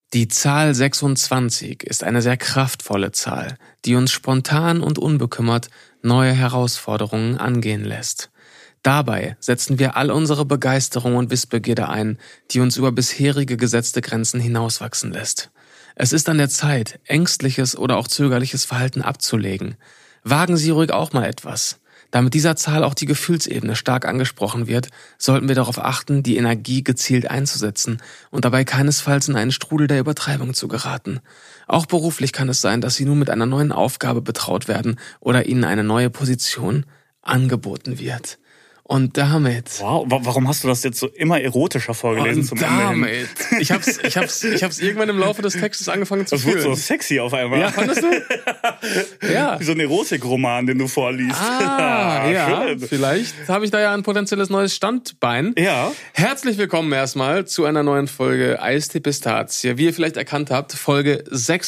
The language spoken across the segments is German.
Die Zahl 26 ist eine sehr kraftvolle Zahl, die uns spontan und unbekümmert neue Herausforderungen angehen lässt. Dabei setzen wir all unsere Begeisterung und Wissbegierde ein, die uns über bisherige gesetzte Grenzen hinauswachsen lässt. Es ist an der Zeit, ängstliches oder auch zögerliches Verhalten abzulegen. Wagen Sie ruhig auch mal etwas. Da mit dieser Zahl auch die Gefühlsebene stark angesprochen wird, sollten wir darauf achten, die Energie gezielt einzusetzen und dabei keinesfalls in einen Strudel der Übertreibung zu geraten. Auch beruflich kann es sein, dass Sie nun mit einer neuen Aufgabe betraut werden oder Ihnen eine neue Position angeboten wird. Und damit... Wow, warum hast du das jetzt so immer erotischer vorgelesen zum Ende hin? Ich hab's irgendwann im Laufe des Textes angefangen zu fühlen. Das wurde so sexy auf einmal. Ja, fandest du? Ja. Wie so ein Erotikroman, den du vorliest. Ja, schön. Vielleicht habe ich da ja ein potenzielles neues Standbein. Ja. Herzlich willkommen erstmal zu einer neuen Folge Eistee Pistazie. Wie ihr vielleicht erkannt habt, Folge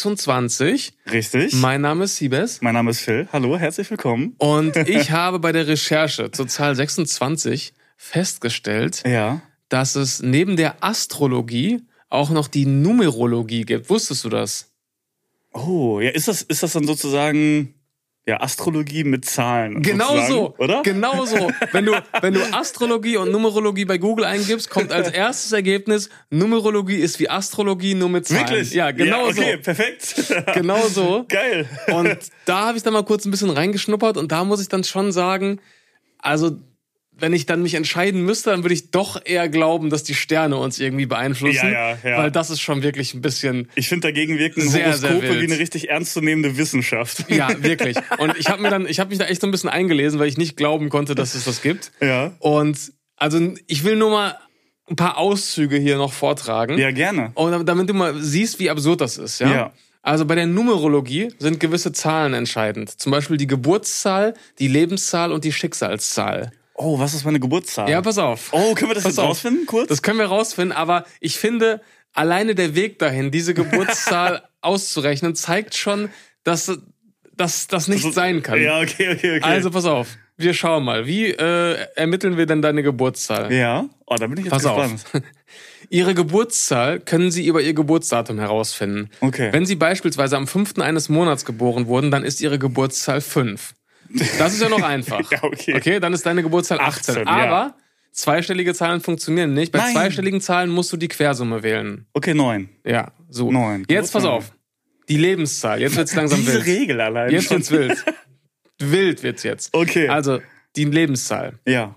26. Richtig. Mein Name ist Siebes. Mein Name ist Phil. Hallo, herzlich willkommen. Und ich habe bei der Recherche zur Zahl 26 festgestellt, dass es neben der Astrologie auch noch die Numerologie gibt. Wusstest du das? Oh, ja, ist das dann sozusagen Astrologie mit Zahlen? Genau so, oder? Genau so. Wenn du Astrologie und Numerologie bei Google eingibst, kommt als erstes Ergebnis, Numerologie ist wie Astrologie, nur mit Zahlen. Wirklich? Ja, genau so. Okay, perfekt. Genau so. Geil. Und da habe ich dann mal kurz ein bisschen reingeschnuppert und da muss ich dann schon sagen, also wenn ich dann mich entscheiden müsste, dann würde ich doch eher glauben, dass die Sterne uns irgendwie beeinflussen. Ja. Weil das ist schon wirklich ein bisschen... Ich finde, dagegen wirken Horoskope wie eine richtig ernstzunehmende Wissenschaft. Ja, wirklich. Und ich habe mich da echt so ein bisschen eingelesen, weil ich nicht glauben konnte, dass es das gibt. Ja. Und also ich will nur mal ein paar Auszüge hier noch vortragen. Ja, gerne. Und damit du mal siehst, wie absurd das ist. Ja. Also bei der Numerologie sind gewisse Zahlen entscheidend. Zum Beispiel die Geburtszahl, die Lebenszahl und die Schicksalszahl. Oh, was ist meine Geburtszahl? Ja, pass auf. Oh, können wir das jetzt rausfinden, kurz? Das können wir rausfinden, aber ich finde, alleine der Weg dahin, diese Geburtszahl auszurechnen, zeigt schon, dass das nicht sein kann. Ja, okay. Also pass auf, wir schauen mal. Wie ermitteln wir denn deine Geburtszahl? Ja, da bin ich jetzt gespannt. Auf. Ihre Geburtszahl können Sie über Ihr Geburtsdatum herausfinden. Okay. Wenn Sie beispielsweise am 5. eines Monats geboren wurden, dann ist Ihre Geburtszahl 5. Das ist ja noch einfach. Ja, okay. Okay, dann ist deine Geburtszahl 18. Aber zweistellige Zahlen funktionieren nicht. Bei zweistelligen Zahlen musst du die Quersumme wählen. Okay, 9. Ja, so. 9. Jetzt pass auf. Die Lebenszahl. Jetzt wird's langsam wild. Diese Regel allein. Jetzt wird's wild. Wild wird's jetzt. Okay. Also, die Lebenszahl. Ja.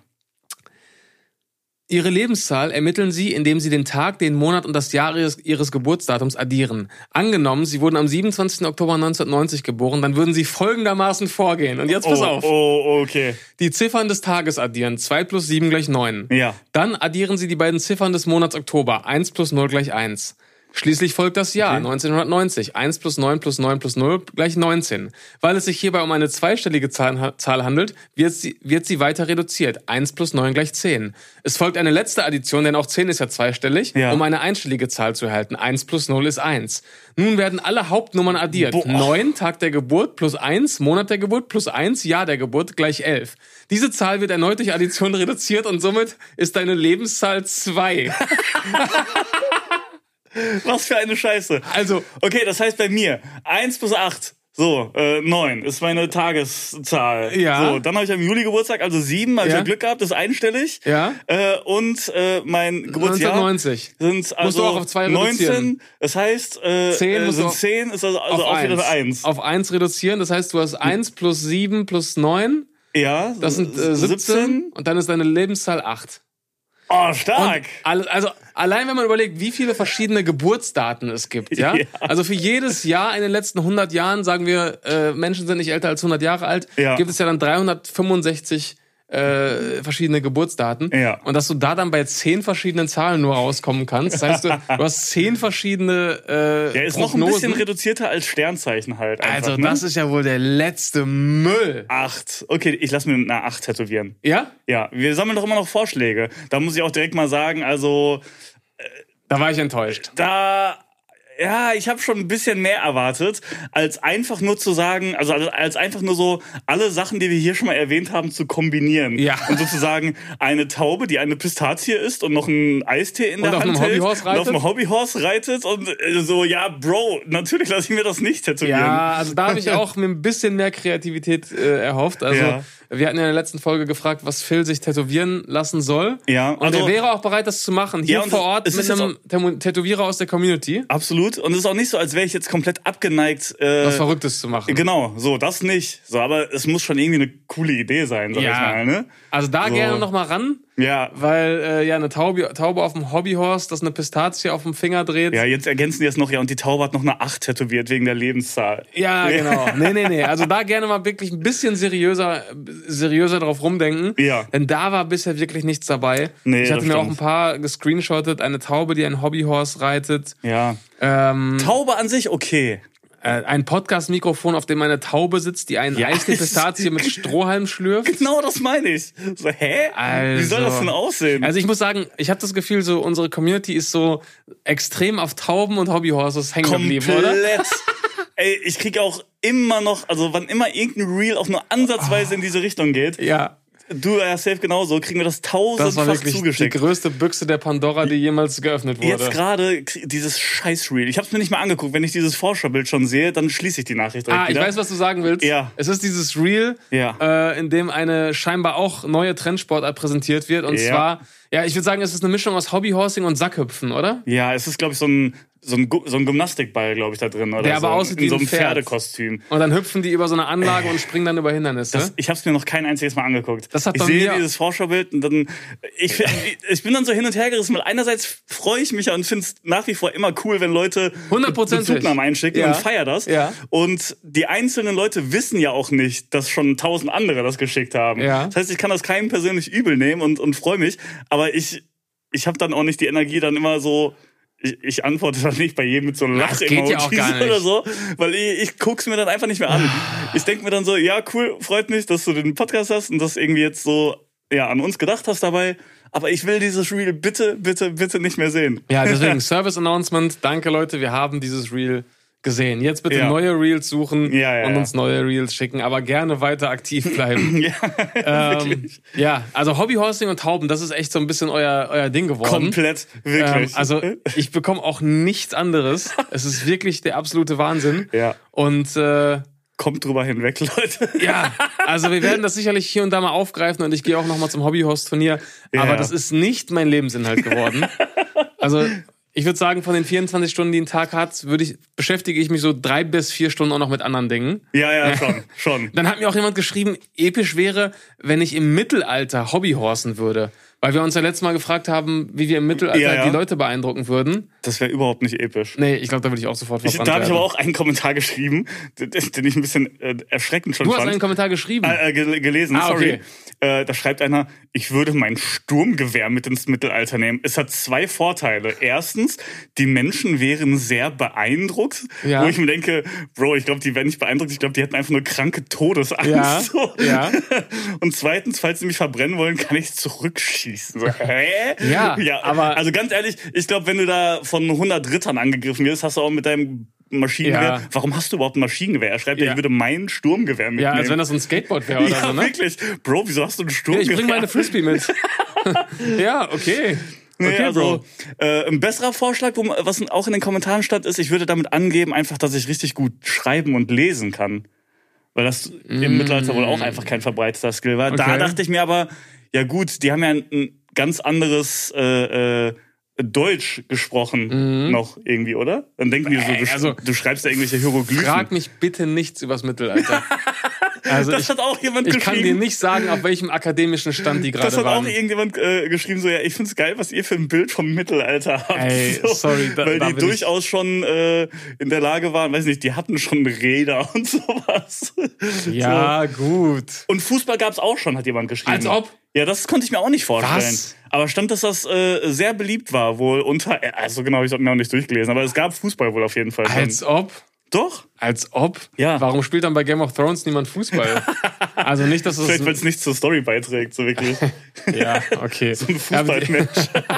Ihre Lebenszahl ermitteln Sie, indem Sie den Tag, den Monat und das Jahr Ihres Geburtsdatums addieren. Angenommen, Sie wurden am 27. Oktober 1990 geboren, dann würden Sie folgendermaßen vorgehen. Und jetzt pass auf. Oh, okay. Die Ziffern des Tages addieren. 2 plus 7 gleich 9. Ja. Dann addieren Sie die beiden Ziffern des Monats Oktober. 1 plus 0 gleich 1. Schließlich folgt das Jahr 1990. 1 plus 9 plus 9 plus 0 gleich 19. Weil es sich hierbei um eine zweistellige Zahl handelt, wird sie weiter reduziert. 1 plus 9 gleich 10. Es folgt eine letzte Addition, denn auch 10 ist ja zweistellig, um eine einstellige Zahl zu erhalten. 1 plus 0 ist 1. Nun werden alle Hauptnummern addiert. 9, Tag der Geburt, plus 1, Monat der Geburt, plus 1, Jahr der Geburt, gleich 11. Diese Zahl wird erneut durch Addition reduziert und somit ist deine Lebenszahl 2. Was für eine Scheiße. Also, okay, das heißt bei mir 1 plus 8, 9 ist meine Tageszahl. Ja. So, dann habe ich am Juli Geburtstag, also 7, habe ich ja Glück gehabt, das ist einstellig. Ja. Und mein Geburtsjahr 1990. sind also musst du auch auf 2 reduzieren. 19, das heißt 10 sind 10, ist also auch wieder 1. Auf 1 reduzieren, das heißt, du hast 1 plus 7 plus 9. Ja. Das sind 17 und dann ist deine Lebenszahl 8. Oh, stark. Also allein wenn man überlegt, wie viele verschiedene Geburtsdaten es gibt, ja? Also für jedes Jahr in den letzten 100 Jahren, sagen wir, Menschen sind nicht älter als 100 Jahre alt, gibt es ja dann 365 verschiedene Geburtsdaten. Ja. Und dass du da dann bei 10 verschiedenen Zahlen nur rauskommen kannst. Das heißt, du hast 10 verschiedene ist Prognosen. noch ein bisschen reduzierter als Sternzeichen halt einfach, also das ist ja wohl der letzte Müll. 8. Okay, ich lasse mir eine 8 tätowieren. Ja? Ja, wir sammeln doch immer noch Vorschläge. Da muss ich auch direkt mal sagen, also da war ich enttäuscht. ich habe schon ein bisschen mehr erwartet, als einfach nur zu sagen, also als einfach nur so alle Sachen, die wir hier schon mal erwähnt haben, zu kombinieren. Ja. Und sozusagen eine Taube, die eine Pistazie isst und noch einen Eistee in der Hand hält. Und auf einem Hobbyhorse reitet und so, ja, Bro, natürlich lasse ich mir das nicht tätowieren. Ja, also da habe ich auch mir ein bisschen mehr Kreativität erhofft. Also wir hatten ja in der letzten Folge gefragt, was Phil sich tätowieren lassen soll. Ja, und er wäre auch bereit, das zu machen. Hier vor Ort mit einem Tätowierer aus der Community. Absolut. Und es ist auch nicht so, als wäre ich jetzt komplett abgeneigt, was Verrücktes zu machen. Genau, so, das nicht. So, aber es muss schon irgendwie eine coole Idee sein, sag ich mal. Ne? Also da gerne noch mal ran. Ja. Weil eine Taube auf dem Hobbyhorse, das eine Pistazie auf dem Finger dreht. Ja, jetzt ergänzen die es noch, und die Taube hat noch eine 8 tätowiert wegen der Lebenszahl. Ja, genau. Nee. Also da gerne mal wirklich ein bisschen seriöser drauf rumdenken. Ja. Denn da war bisher wirklich nichts dabei. Nee, ich hatte mir auch ein paar gescreenshottet. Eine Taube, die ein Hobbyhorse reitet. Ja. Taube an sich, okay. Ein Podcast-Mikrofon, auf dem eine Taube sitzt, die einen Eistee-Pistazie mit Strohhalm schlürft. Genau, das meine ich. So, hä? Wie soll das denn aussehen? Also ich muss sagen, ich habe das Gefühl, so unsere Community ist so extrem auf Tauben und Hobbyhorses hängen geblieben, oder? Komplett. Ey, ich kriege auch immer noch, also wann immer irgendein Reel auch nur ansatzweise in diese Richtung geht, ja. Du ja safe genauso, kriegen wir das tausendfach zugeschickt. Das war wirklich die größte Büchse der Pandora, die jemals geöffnet wurde. Jetzt gerade dieses Scheiß-Reel. Ich habe es mir nicht mal angeguckt. Wenn ich dieses Vorschaubild schon sehe, dann schließe ich die Nachricht direkt wieder. Ich weiß, was du sagen willst. Ja. Es ist dieses Reel, in dem eine scheinbar auch neue Trendsportart präsentiert wird. Und zwar, ich würde sagen, es ist eine Mischung aus Hobbyhorsing und Sackhüpfen, oder? Ja, es ist, glaube ich, so ein Gymnastikball, glaube ich, da drin. Oder der aber aussieht wie in so einem ein Pferd. Pferdekostüm. Und dann hüpfen die über so eine Anlage und springen dann über Hindernisse. Ich habe es mir noch kein einziges Mal angeguckt. Ich sehe dieses Vorschaubild und dann ich bin dann so hin und her gerissen, weil einerseits freue ich mich ja und finde es nach wie vor immer cool, wenn Leute Bezugnahmen einschicken und feiere das. Ja. Und die einzelnen Leute wissen ja auch nicht, dass schon 1000 andere das geschickt haben. Ja. Das heißt, ich kann das keinem persönlich übel nehmen und freue mich. Aber ich habe dann auch nicht die Energie, dann immer so... Ich antworte dann nicht bei jedem mit so Lach-Emojis oder so, weil ich guck's mir dann einfach nicht mehr an. Ich denke mir dann so, ja, cool, freut mich, dass du den Podcast hast und das irgendwie jetzt so an uns gedacht hast dabei. Aber ich will dieses Reel bitte nicht mehr sehen. Ja, deswegen Service-Announcement. Danke, Leute, wir haben dieses Reel gesehen. Jetzt bitte neue Reels suchen und uns neue Reels schicken, aber gerne weiter aktiv bleiben. Wirklich. Also Hobbyhorsing und Tauben, das ist echt so ein bisschen euer Ding geworden. Komplett, wirklich. Also ich bekomme auch nichts anderes. Es ist wirklich der absolute Wahnsinn. Ja. Und kommt drüber hinweg, Leute. Ja, also wir werden das sicherlich hier und da mal aufgreifen und ich gehe auch noch mal zum Hobbyhorse-Turnier. Aber das ist nicht mein Lebensinhalt geworden. Also ich würde sagen, von den 24 Stunden, die ein Tag hat, beschäftige ich mich so 3 bis 4 Stunden auch noch mit anderen Dingen. Ja, schon. Dann hat mir auch jemand geschrieben, episch wäre, wenn ich im Mittelalter Hobbyhorsen würde. Weil wir uns ja letztes Mal gefragt haben, wie wir im Mittelalter die Leute beeindrucken würden. Das wäre überhaupt nicht episch. Nee, ich glaube, da würde ich auch sofort verbrannt werden. Da habe ich aber auch einen Kommentar geschrieben, den ich ein bisschen erschreckend schon fand. Du hast einen Kommentar geschrieben? Gelesen, sorry. Okay. Da schreibt einer, ich würde mein Sturmgewehr mit ins Mittelalter nehmen. Es hat 2 Vorteile. Erstens, die Menschen wären sehr beeindruckt. Wo ich mir denke, Bro, ich glaube, die wären nicht beeindruckt. Ich glaube, die hätten einfach nur kranke Todesangst. Ja. Und zweitens, falls sie mich verbrennen wollen, kann ich zurückschießen. So, hä? Ja, aber... Also ganz ehrlich, ich glaube, wenn du da von 100 Rittern angegriffen wirst, hast du auch mit deinem Maschinengewehr. Ja. Warum hast du überhaupt ein Maschinengewehr? Er schreibt ja, ich würde mein Sturmgewehr mitnehmen. Ja, als wenn das so ein Skateboard wäre oder so, ne? Ja, wirklich. Bro, wieso hast du ein Sturmgewehr? Ich bring meine Frisbee mit. Ja, okay. Okay, also, ein besserer Vorschlag, was auch in den Kommentaren stand, ist, ich würde damit angeben, einfach, dass ich richtig gut schreiben und lesen kann. Weil das im Mittelalter wohl auch einfach kein verbreiteter Skill war. Okay. Da dachte ich mir aber, ja gut, die haben ja ein ganz anderes Deutsch gesprochen noch irgendwie, oder? Dann denken die so, du schreibst da irgendwelche Hieroglyphen. Frag mich bitte nichts übers Mittelalter. Also das hat auch jemand geschrieben. Ich kann dir nicht sagen, auf welchem akademischen Stand die gerade waren. Das hat auch irgendjemand geschrieben, so, ja, ich find's geil, was ihr für ein Bild vom Mittelalter habt. Ey, so, sorry. Weil die durchaus schon in der Lage waren, weiß nicht, die hatten schon Räder und sowas. Ja, so. Gut. Und Fußball gab's auch schon, hat jemand geschrieben. Als ob? Ja, das konnte ich mir auch nicht vorstellen. Was? Aber stand, dass das sehr beliebt war wohl unter, also genau, ich habe mir auch nicht durchgelesen, aber es gab Fußball wohl auf jeden Fall. Als ob? Doch. Als ob? Ja. Warum spielt dann bei Game of Thrones niemand Fußball? Also nicht, dass es... Vielleicht, weil es nicht zur Story beiträgt, so wirklich. Ja, okay. So ein Fußballmatch.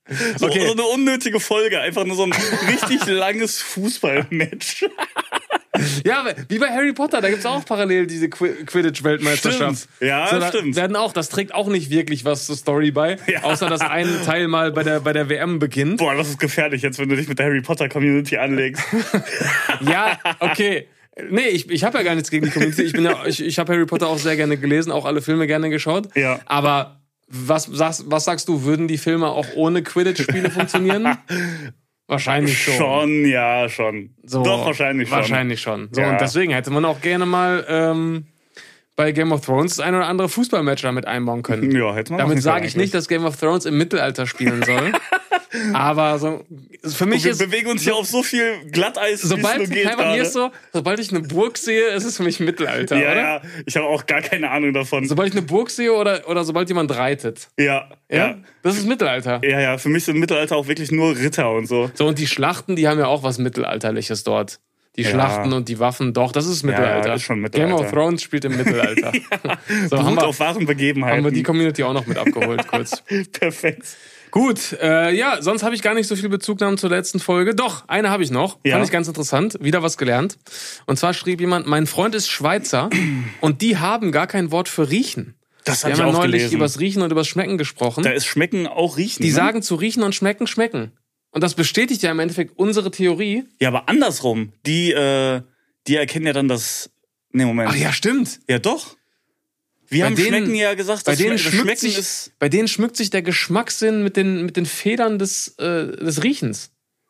So, Okay. so eine unnötige Folge, einfach nur so ein richtig langes Fußballmatch. Ja, aber wie bei Harry Potter, da gibt's auch parallel diese Quidditch-Weltmeisterschaft. Stimmt. Ja, da stimmt. Das trägt auch nicht wirklich was zur Story bei, außer dass ein Teil mal bei der WM beginnt. Boah, das ist gefährlich jetzt, wenn du dich mit der Harry Potter Community anlegst. Ja, okay. Nee, ich habe ja gar nichts gegen die Community. Ich habe Harry Potter auch sehr gerne gelesen, auch alle Filme gerne geschaut. Ja. Aber was sagst du, würden die Filme auch ohne Quidditch-Spiele funktionieren? Wahrscheinlich schon. Schon. So, Doch, wahrscheinlich schon. Wahrscheinlich schon. So, Ja. und deswegen hätte man auch gerne mal bei Game of Thrones das ein oder andere Fußballmatch damit einbauen können. Ja, hätte man Damit machen sage können ich nicht, dass Game of Thrones im Mittelalter spielen soll. Aber so, für mich Wir ist, bewegen uns hier auf so viel Glatteis, wie es sobald, nur geht bei mir ist gerade. so, sobald ich eine Burg sehe, ist es für mich Mittelalter, Ja, oder? ja, ich habe auch gar keine Ahnung davon. Sobald ich eine Burg sehe oder sobald jemand reitet. Ja, ja. Das ist Mittelalter. Ja, für mich sind Mittelalter auch wirklich nur Ritter und so. So, und die Schlachten, die haben ja auch was Mittelalterliches dort. Die Schlachten und die Waffen, doch, das ist Mittelalter. ist schon Mittelalter. Game of Thrones spielt im Mittelalter. So, Beruht auf wahren Begebenheiten. haben wir die Community auch noch mit abgeholt, kurz. Perfekt. Gut, ja, sonst habe ich gar nicht so viel Bezugnahmen zur letzten Folge. Doch, eine habe ich noch. Ja. Fand ich ganz interessant. Wieder was gelernt. Und zwar schrieb jemand, mein Freund ist Schweizer und die haben gar kein Wort für riechen. Das Wir habe haben ich ja auch neulich gelesen. übers Riechen und übers Schmecken gesprochen. Da ist Schmecken auch Riechen. Die ne? sagen zu riechen und schmecken, schmecken. Und das bestätigt ja im Endeffekt unsere Theorie. Ja, aber andersrum. Die erkennen ja dann das... Nee, Moment. Ach ja, stimmt. Ja, doch. Wir haben Schmecken ja gesagt, Bei dass denen, Schmecken ist... bei denen schmückt sich der Geschmackssinn mit den Federn des Riechens.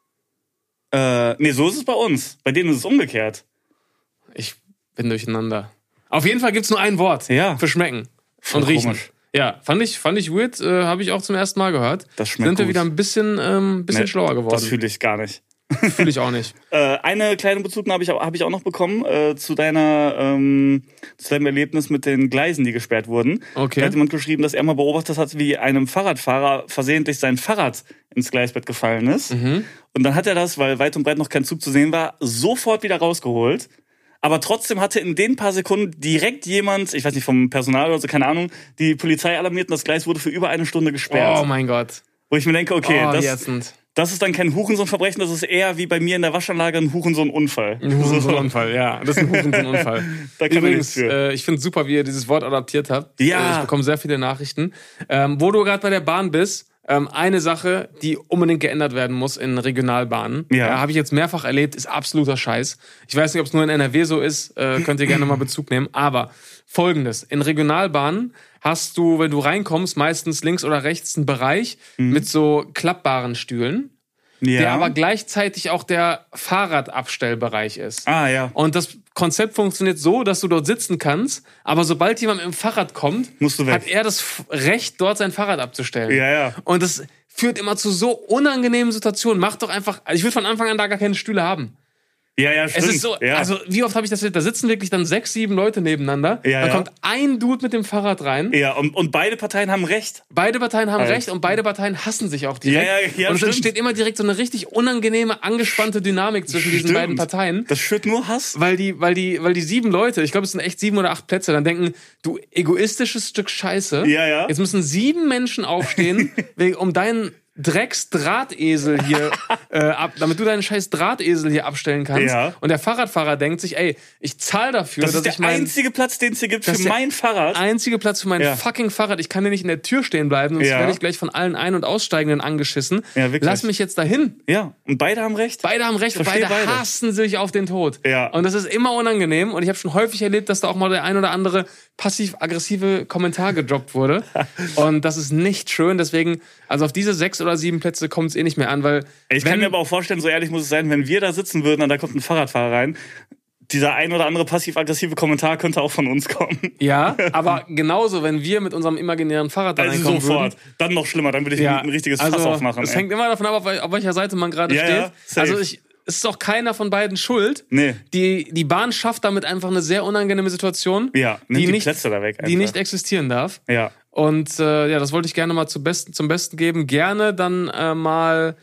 Nee, so ist es bei uns. Bei denen ist es umgekehrt. Ich bin durcheinander. Auf jeden Fall gibt's nur ein Wort Ja. für schmecken Voll und riechen. komisch. Ja, fand ich weird, habe ich auch zum ersten Mal gehört. Das schmeckt Sind wir gut. wieder ein bisschen schlauer geworden. Das fühle ich gar nicht. Fühle ich auch nicht. Eine kleine Bezugnahme hab ich auch noch bekommen zu deinem Erlebnis mit den Gleisen, die gesperrt wurden. Okay. Da hat jemand geschrieben, dass er mal beobachtet hat, wie einem Fahrradfahrer versehentlich sein Fahrrad ins Gleisbett gefallen ist. Mhm. Und dann hat er das, weil weit und breit noch kein Zug zu sehen war, sofort wieder rausgeholt. Aber trotzdem hatte in den paar Sekunden direkt jemand, ich weiß nicht, vom Personal oder so, keine Ahnung, die Polizei alarmiert und das Gleis wurde für über eine Stunde gesperrt. Oh mein Gott. Wo ich mir denke, okay, Oh, ätzend. das ist dann kein Hurensohn-Verbrechen, das ist eher wie bei mir in der Waschanlage ein Hurensohn-Unfall. Ein Hurensohn-Unfall, ja. Das ist ein Hurensohn-Unfall. Da kann man Übrigens, nichts für. ich finde super, wie ihr dieses Wort adaptiert habt. Ja. Ich bekomme sehr viele Nachrichten. Wo du gerade bei der Bahn bist, eine Sache, die unbedingt geändert werden muss in Regionalbahnen, Ja. habe ich jetzt mehrfach erlebt, ist absoluter Scheiß. Ich weiß nicht, ob es nur in NRW so ist, könnt ihr gerne mal Bezug nehmen. Aber Folgendes, in Regionalbahnen hast du, wenn du reinkommst, meistens links oder rechts einen Bereich mit so klappbaren Stühlen, Ja. der aber gleichzeitig auch der Fahrradabstellbereich ist. Ah, ja. Und das Konzept funktioniert so, dass du dort sitzen kannst, aber sobald jemand mit dem Fahrrad kommt, Musst du weg. hat er das Recht, dort sein Fahrrad abzustellen. Ja, ja. Und das führt immer zu so unangenehmen Situationen. Mach doch einfach, also ich will von Anfang an da gar keine Stühle haben. Ja, ja, stimmt. Es ist so, ja. also wie oft habe ich das erlebt? Da sitzen wirklich dann 6, 7 Leute nebeneinander. Ja, dann ja. kommt ein Dude mit dem Fahrrad rein. Ja, und beide Parteien haben recht. Beide Parteien haben Alter. recht und beide Parteien hassen sich auch direkt. Ja, und es stimmt. entsteht immer direkt so eine richtig unangenehme, angespannte Dynamik zwischen diesen Stimmt. beiden Parteien. Das schürt nur Hass. Weil die 7 Leute, ich glaube, es sind echt 7 oder 8 Plätze, dann denken, du egoistisches Stück Scheiße. Ja, ja. Jetzt müssen 7 Menschen aufstehen, um deinen Drecksdrahtesel hier, damit du deinen scheiß Drahtesel hier abstellen kannst. Ja. Und der Fahrradfahrer denkt sich, ey, ich zahle dafür, Das dass ist ich der mein einzige Platz, den es hier gibt das für ist der mein Fahrrad. einzige Platz für mein Ja. fucking Fahrrad. Ich kann hier nicht in der Tür stehen bleiben, sonst Ja. werde ich gleich von allen Ein- und Aussteigenden angeschissen. Ja, wirklich. Lass mich jetzt dahin. Ja, und beide haben recht. Beide haben recht und Verstehe beide beide. hassen sich auf den Tod. Ja. Und das ist immer unangenehm. Und ich habe schon häufig erlebt, dass da auch mal der ein oder andere passiv-aggressive Kommentar gedroppt wurde. Und das ist nicht schön. Deswegen, also auf diese 6 oder 7 Plätze kommt es eh nicht mehr an, weil Ich kann mir aber auch vorstellen, so ehrlich muss es sein, wenn wir da sitzen würden und da kommt ein Fahrradfahrer rein, dieser ein oder andere passiv-aggressive Kommentar könnte auch von uns kommen. ja, aber genauso, wenn wir mit unserem imaginären Fahrrad da Also reinkommen sofort. würden. Dann noch schlimmer, dann würde ich ein richtiges Fass aufmachen. Es ey. hängt immer davon ab, auf welcher Seite man gerade Ja, steht. ja, safe. Also es ist auch keiner von beiden schuld. Nee. Die Bahn schafft damit einfach eine sehr unangenehme Situation, Ja, nimmt die nicht, Plätze da weg die einfach. nicht existieren darf. Ja. Und ja, das wollte ich gerne mal zum Besten geben. Gerne dann mal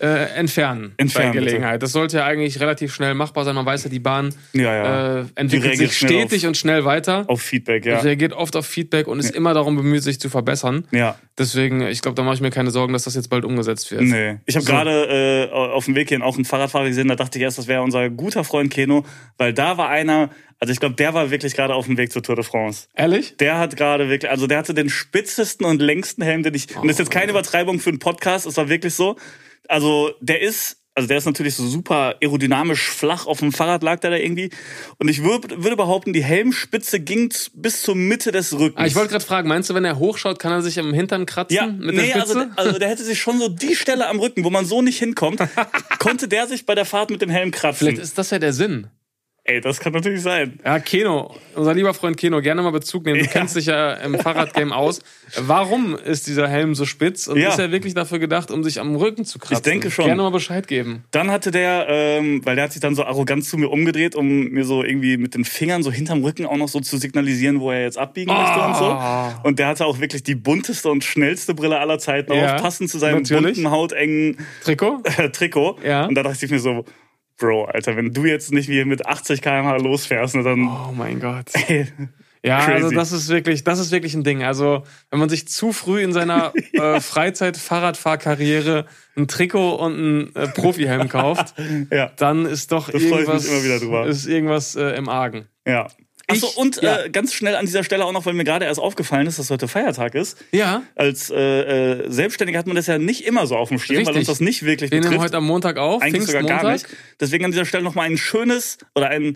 entfernen bei Gelegenheit. Das sollte ja eigentlich relativ schnell machbar sein. Man weiß ja, die Bahn entwickelt sich stetig und schnell weiter. Auf Feedback, ja. Reagiert oft auf Feedback und ist immer darum bemüht, sich zu verbessern. Ja. Deswegen, ich glaube, da mache ich mir keine Sorgen, dass das jetzt bald umgesetzt wird. Nee. Ich habe gerade auf dem Weg hierhin auch einen Fahrradfahrer gesehen, da dachte ich erst, das wäre unser guter Freund Keno, weil da war einer, also ich glaube, der war wirklich gerade auf dem Weg zur Tour de France. Ehrlich? Der hat gerade wirklich, also der hatte den spitzesten und längsten Helm, den ich, und das ist jetzt keine Übertreibung für einen Podcast, es war wirklich so. Also der ist natürlich so super aerodynamisch flach auf dem Fahrrad, lag der da irgendwie. Und ich würde behaupten, die Helmspitze ging bis zur Mitte des Rückens. Ich wollte gerade fragen, meinst du, wenn er hochschaut, kann er sich am Hintern kratzen mit der Spitze? Also der hätte sich schon so die Stelle am Rücken, wo man so nicht hinkommt, konnte der sich bei der Fahrt mit dem Helm kratzen. Vielleicht ist das ja der Sinn. Ey, das kann natürlich sein. Ja, Keno, unser lieber Freund Keno, gerne mal Bezug nehmen. Du kennst dich ja im Fahrradgame aus. Warum ist dieser Helm so spitz? Und ist er wirklich dafür gedacht, um sich am Rücken zu kratzen? Ich denke schon. Gerne mal Bescheid geben. Dann hatte der, weil der hat sich dann so arrogant zu mir umgedreht, um mir so irgendwie mit den Fingern so hinterm Rücken auch noch so zu signalisieren, wo er jetzt abbiegen möchte und so. Und der hatte auch wirklich die bunteste und schnellste Brille aller Zeiten auf, passend zu seinem bunten, hautengen Trikot. Ja. Und da dachte ich mir so, Bro, Alter, wenn du jetzt nicht wie mit 80 km/h losfährst, ne, dann... Oh mein Gott. Ey, ja, crazy. also das ist wirklich ein Ding. Also wenn man sich zu früh in seiner Freizeit-Fahrradfahrkarriere ein Trikot und ein Profihelm kauft, dann ist doch irgendwas im Argen. Ja. Achso, und ganz schnell an dieser Stelle auch noch, weil mir gerade erst aufgefallen ist, dass heute Feiertag ist. Ja. Als Selbstständiger hat man das ja nicht immer so auf dem Schirm, weil uns das nicht wirklich betrifft. Wir nehmen heute am Montag auf, eigentlich sogar gar nicht. Deswegen an dieser Stelle nochmal ein schönes, oder ein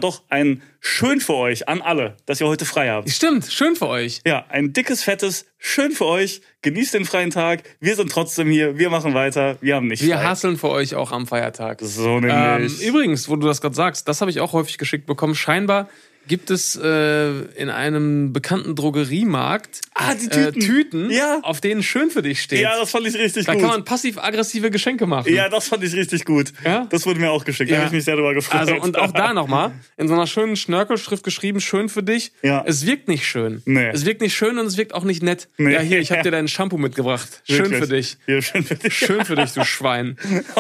schön für euch an alle, dass ihr heute frei habt. Stimmt, schön für euch. Ja, ein dickes, fettes, schön für euch. Genießt den freien Tag. Wir sind trotzdem hier, wir machen weiter, wir haben nicht frei. Wir hustlen für euch auch am Feiertag. So nämlich. Übrigens, wo du das gerade sagst, das habe ich auch häufig geschickt bekommen. Scheinbar gibt es in einem bekannten Drogeriemarkt die Tüten, auf denen schön für dich steht. Ja, das fand ich richtig gut. Da kann man passiv-aggressive Geschenke machen. Ja, das fand ich richtig gut. Ja? Das wurde mir auch geschickt, da habe ich mich sehr darüber gefreut. Also, und auch da nochmal, in so einer schönen Schnörkelschrift geschrieben, schön für dich. Ja. Es wirkt nicht schön. Nee. Es wirkt nicht schön und es wirkt auch nicht nett. Nee. Ja, hier, ich habe dir dein Shampoo mitgebracht. Schön für dich. Ja, schön für dich. Schön für dich, du Schwein.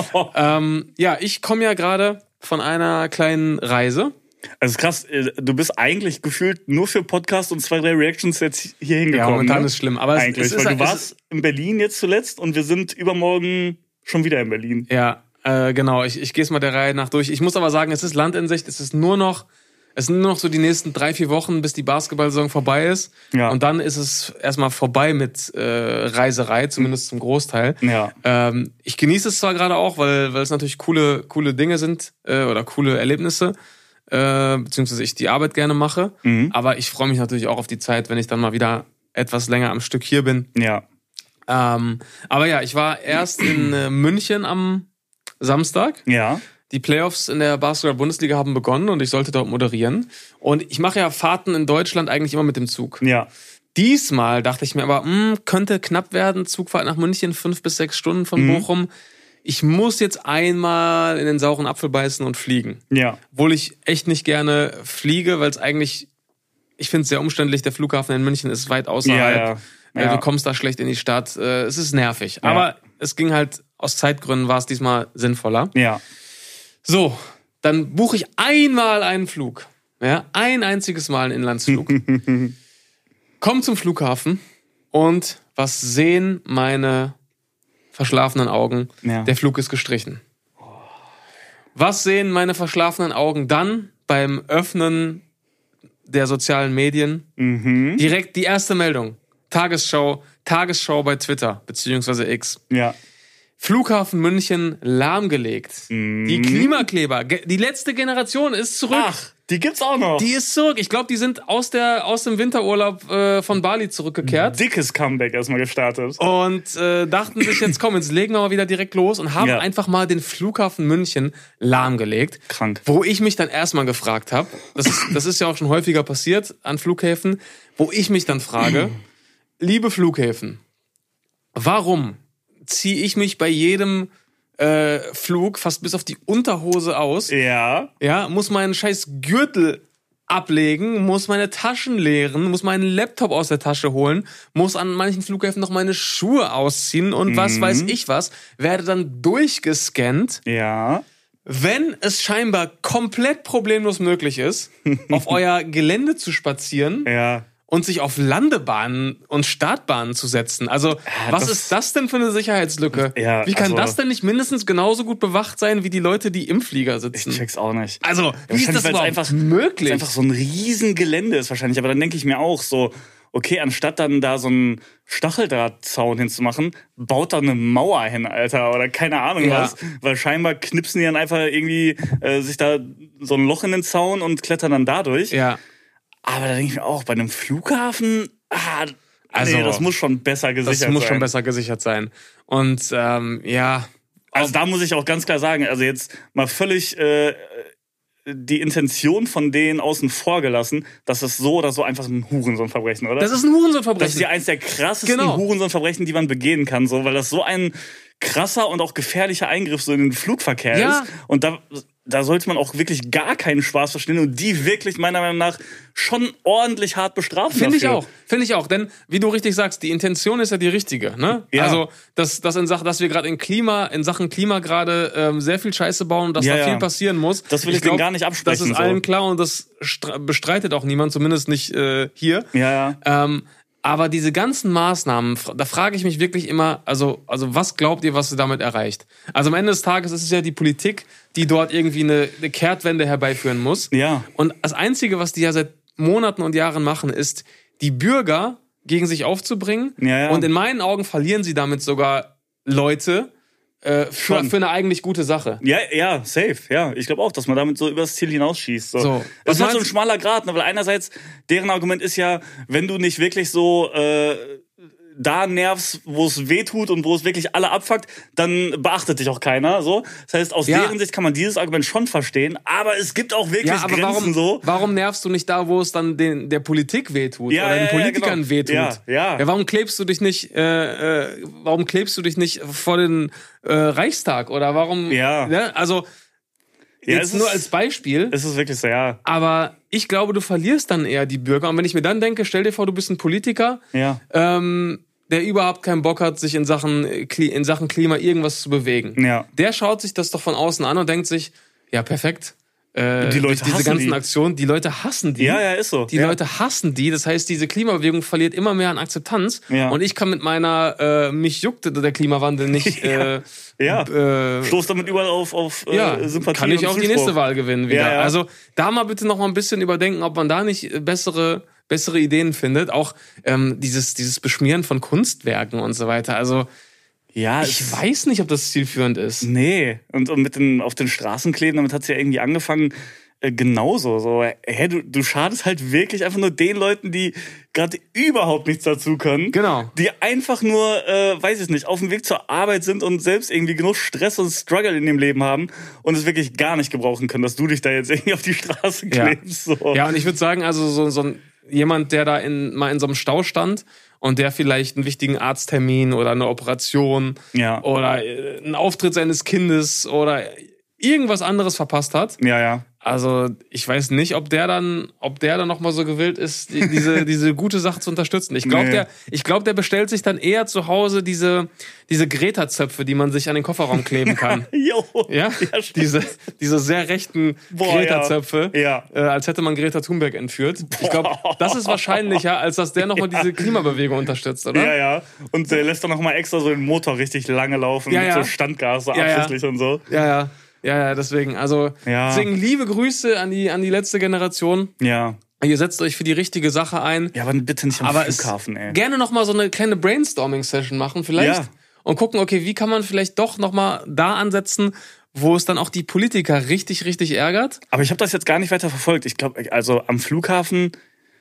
Ich komme ja gerade von einer kleinen Reise. Also krass, du bist eigentlich gefühlt nur für Podcast und 2, 3 Reactions jetzt hier hingekommen. Ja, momentan ist schlimm. Aber eigentlich, weil du warst in Berlin jetzt zuletzt und wir sind übermorgen schon wieder in Berlin. Ja, genau. Ich gehe es mal der Reihe nach durch. Ich muss aber sagen, es ist Land in Sicht. Es sind nur noch so die nächsten 3, 4 Wochen, bis die Basketball-Saison vorbei ist. Ja. Und dann ist es erstmal vorbei mit Reiserei, zumindest zum Großteil. Ja. Ich genieße es zwar gerade auch, weil es natürlich coole Dinge sind oder coole Erlebnisse. Beziehungsweise ich die Arbeit gerne mache. Aber ich freue mich natürlich auch auf die Zeit, wenn ich dann mal wieder etwas länger am Stück hier bin. Ja. Aber ja, ich war erst in München am Samstag. Ja. Die Playoffs in der Basketball-Bundesliga haben begonnen und ich sollte dort moderieren. Und ich mache ja Fahrten in Deutschland eigentlich immer mit dem Zug. Ja. Diesmal dachte ich mir aber, könnte knapp werden. Zugfahrt nach München, 5 bis 6 Stunden von Bochum. Ich muss jetzt einmal in den sauren Apfel beißen und fliegen. Ja. Obwohl ich echt nicht gerne fliege, weil es eigentlich, ich finde es sehr umständlich, der Flughafen in München ist weit außerhalb. Ja. Du kommst da schlecht in die Stadt. Es ist nervig. Ja. Aber es ging halt, aus Zeitgründen war es diesmal sinnvoller. Ja. So, dann buche ich einmal einen Flug. Ja, ein einziges Mal einen Inlandsflug. Komm zum Flughafen und was sehen meine verschlafenen Augen? Ja. Der Flug ist gestrichen. Was sehen meine verschlafenen Augen dann beim Öffnen der sozialen Medien? Direkt die erste Meldung. Tagesschau bei Twitter, beziehungsweise X. Ja. Flughafen München lahmgelegt. Die Klimakleber, die letzte Generation ist zurück. Ach, die gibt's auch noch. Die ist zurück. Ich glaube, die sind aus dem Winterurlaub von Bali zurückgekehrt. Dickes Comeback erstmal gestartet. Und dachten sich jetzt, komm, jetzt legen wir mal wieder direkt los und haben einfach mal den Flughafen München lahmgelegt. Krank. Wo ich mich dann erstmal gefragt habe, das ist ja auch schon häufiger passiert an Flughäfen, wo ich mich dann frage, liebe Flughäfen, warum ziehe ich mich bei jedem Flug fast bis auf die Unterhose aus? Ja. Ja, muss meinen scheiß Gürtel ablegen, muss meine Taschen leeren, muss meinen Laptop aus der Tasche holen, muss an manchen Flughäfen noch meine Schuhe ausziehen und was weiß ich was, werde dann durchgescannt. Ja. Wenn es scheinbar komplett problemlos möglich ist, auf euer Gelände zu spazieren und sich auf Landebahnen und Startbahnen zu setzen. Also, was ist das denn für eine Sicherheitslücke? Ja, wie kann das denn nicht mindestens genauso gut bewacht sein wie die Leute, die im Flieger sitzen? Ich check's auch nicht. Also, wie ist das überhaupt möglich? Weil es einfach so ein Riesengelände ist wahrscheinlich. Aber dann denke ich mir auch so, okay, anstatt dann da so einen Stacheldrahtzaun hinzumachen, baut da eine Mauer hin, Alter, oder keine Ahnung was. Weil scheinbar knipsen die dann einfach irgendwie sich da so ein Loch in den Zaun und klettern dann dadurch. Ja. Aber da denke ich mir auch, bei einem Flughafen, also, nee, das muss schon besser gesichert sein. Das muss schon besser gesichert sein. Und ja. Also da muss ich auch ganz klar sagen, also jetzt mal völlig die Intention von denen außen vor gelassen, dass es so oder so einfach ein Hurensohnverbrechen, oder? Das ist ein Hurensohnverbrechen. Das ist ja eins der krassesten Hurensohnverbrechen, die man begehen kann, so, weil das so ein krasser und auch gefährlicher Eingriff so in den Flugverkehr ist. Und da sollte man auch wirklich gar keinen Spaß verstehen und die wirklich meiner Meinung nach schon ordentlich hart bestrafen. Finde ich auch. Denn, wie du richtig sagst, die Intention ist ja die richtige. Ne? Ja. Also, dass wir gerade in Sachen Klima gerade sehr viel Scheiße bauen und dass da viel passieren muss. Das will ich denen gar nicht absprechen. Das ist allen klar und das bestreitet auch niemand, zumindest nicht hier. Ja. Aber diese ganzen Maßnahmen, da frage ich mich wirklich immer, also was glaubt ihr, was sie damit erreicht? Also am Ende des Tages ist es ja die Politik, die dort irgendwie eine Kehrtwende herbeiführen muss. Ja. Und das Einzige, was die ja seit Monaten und Jahren machen, ist, die Bürger gegen sich aufzubringen. Ja. Und in meinen Augen verlieren sie damit sogar Leute für eine eigentlich gute Sache. Ja, safe, ja. Ich glaube auch, dass man damit so übers Ziel hinausschießt. So. Das ist halt so ein schmaler Grat, ne? Weil einerseits, deren Argument ist ja, wenn du nicht wirklich so da nervst, wo es weh tut und wo es wirklich alle abfuckt, dann beachtet dich auch keiner. So. Das heißt, aus deren Sicht kann man dieses Argument schon verstehen, aber es gibt auch wirklich Grenzen. Warum nervst du nicht da, wo es dann der Politik weh tut oder den Politikern weh tut? Ja, warum klebst du dich nicht vor den Reichstag oder warum? Ja. Ne? Also jetzt nur als Beispiel. Es ist wirklich so, ja. Aber ich glaube, du verlierst dann eher die Bürger. Und wenn ich mir dann denke, stell dir vor, du bist ein Politiker, der überhaupt keinen Bock hat, sich in Sachen Klima irgendwas zu bewegen. Ja. Der schaut sich das doch von außen an und denkt sich, ja, perfekt. Die Leute diese ganzen die. Aktionen, die Leute hassen die. Ja, ist so. Die Leute hassen die. Das heißt, diese Klimabewegung verliert immer mehr an Akzeptanz. Ja. Und ich kann mit meiner mich juckt der Klimawandel nicht. Stoß damit überall auf Sympathie. Kann ich und auch Zuspruch. die nächste Wahl gewinnen wieder. Ja. Also da mal bitte noch mal ein bisschen überdenken, ob man da nicht bessere Ideen findet. Auch dieses Beschmieren von Kunstwerken und so weiter. Also ja, ich weiß nicht, ob das zielführend ist. Nee, und mit auf den Straßen kleben, damit hat es ja irgendwie angefangen, genauso. So, du schadest halt wirklich einfach nur den Leuten, die gerade überhaupt nichts dazu können. Genau. Die einfach nur, weiß ich nicht, auf dem Weg zur Arbeit sind und selbst irgendwie genug Stress und Struggle in dem Leben haben und es wirklich gar nicht gebrauchen können, dass du dich da jetzt irgendwie auf die Straße klebst. So. Ja, und ich würde sagen, also so jemand, der da mal in so einem Stau stand und der vielleicht einen wichtigen Arzttermin oder eine Operation oder einen Auftritt seines Kindes oder irgendwas anderes verpasst hat. Ja. Also ich weiß nicht, ob der dann noch mal so gewillt ist, diese gute Sache zu unterstützen. Ich glaube, der bestellt sich dann eher zu Hause diese Greta-Zöpfe, die man sich an den Kofferraum kleben kann. Ja, diese sehr rechten Greta-Zöpfe, als hätte man Greta Thunberg entführt. Ich glaube, das ist wahrscheinlicher, als dass der noch mal diese Klimabewegung unterstützt, oder? Ja. Und der lässt dann noch mal extra so den Motor richtig lange laufen mit so Standgas so absichtlich und so. Ja, deswegen. Deswegen liebe Grüße an die letzte Generation. Ja. Ihr setzt euch für die richtige Sache ein. Ja, aber bitte nicht am Flughafen, ey. Gerne noch mal so eine kleine Brainstorming-Session machen vielleicht. Ja. Und gucken, okay, wie kann man vielleicht doch noch mal da ansetzen, wo es dann auch die Politiker richtig, richtig ärgert. Aber ich habe das jetzt gar nicht weiter verfolgt. Ich glaube, also am Flughafen,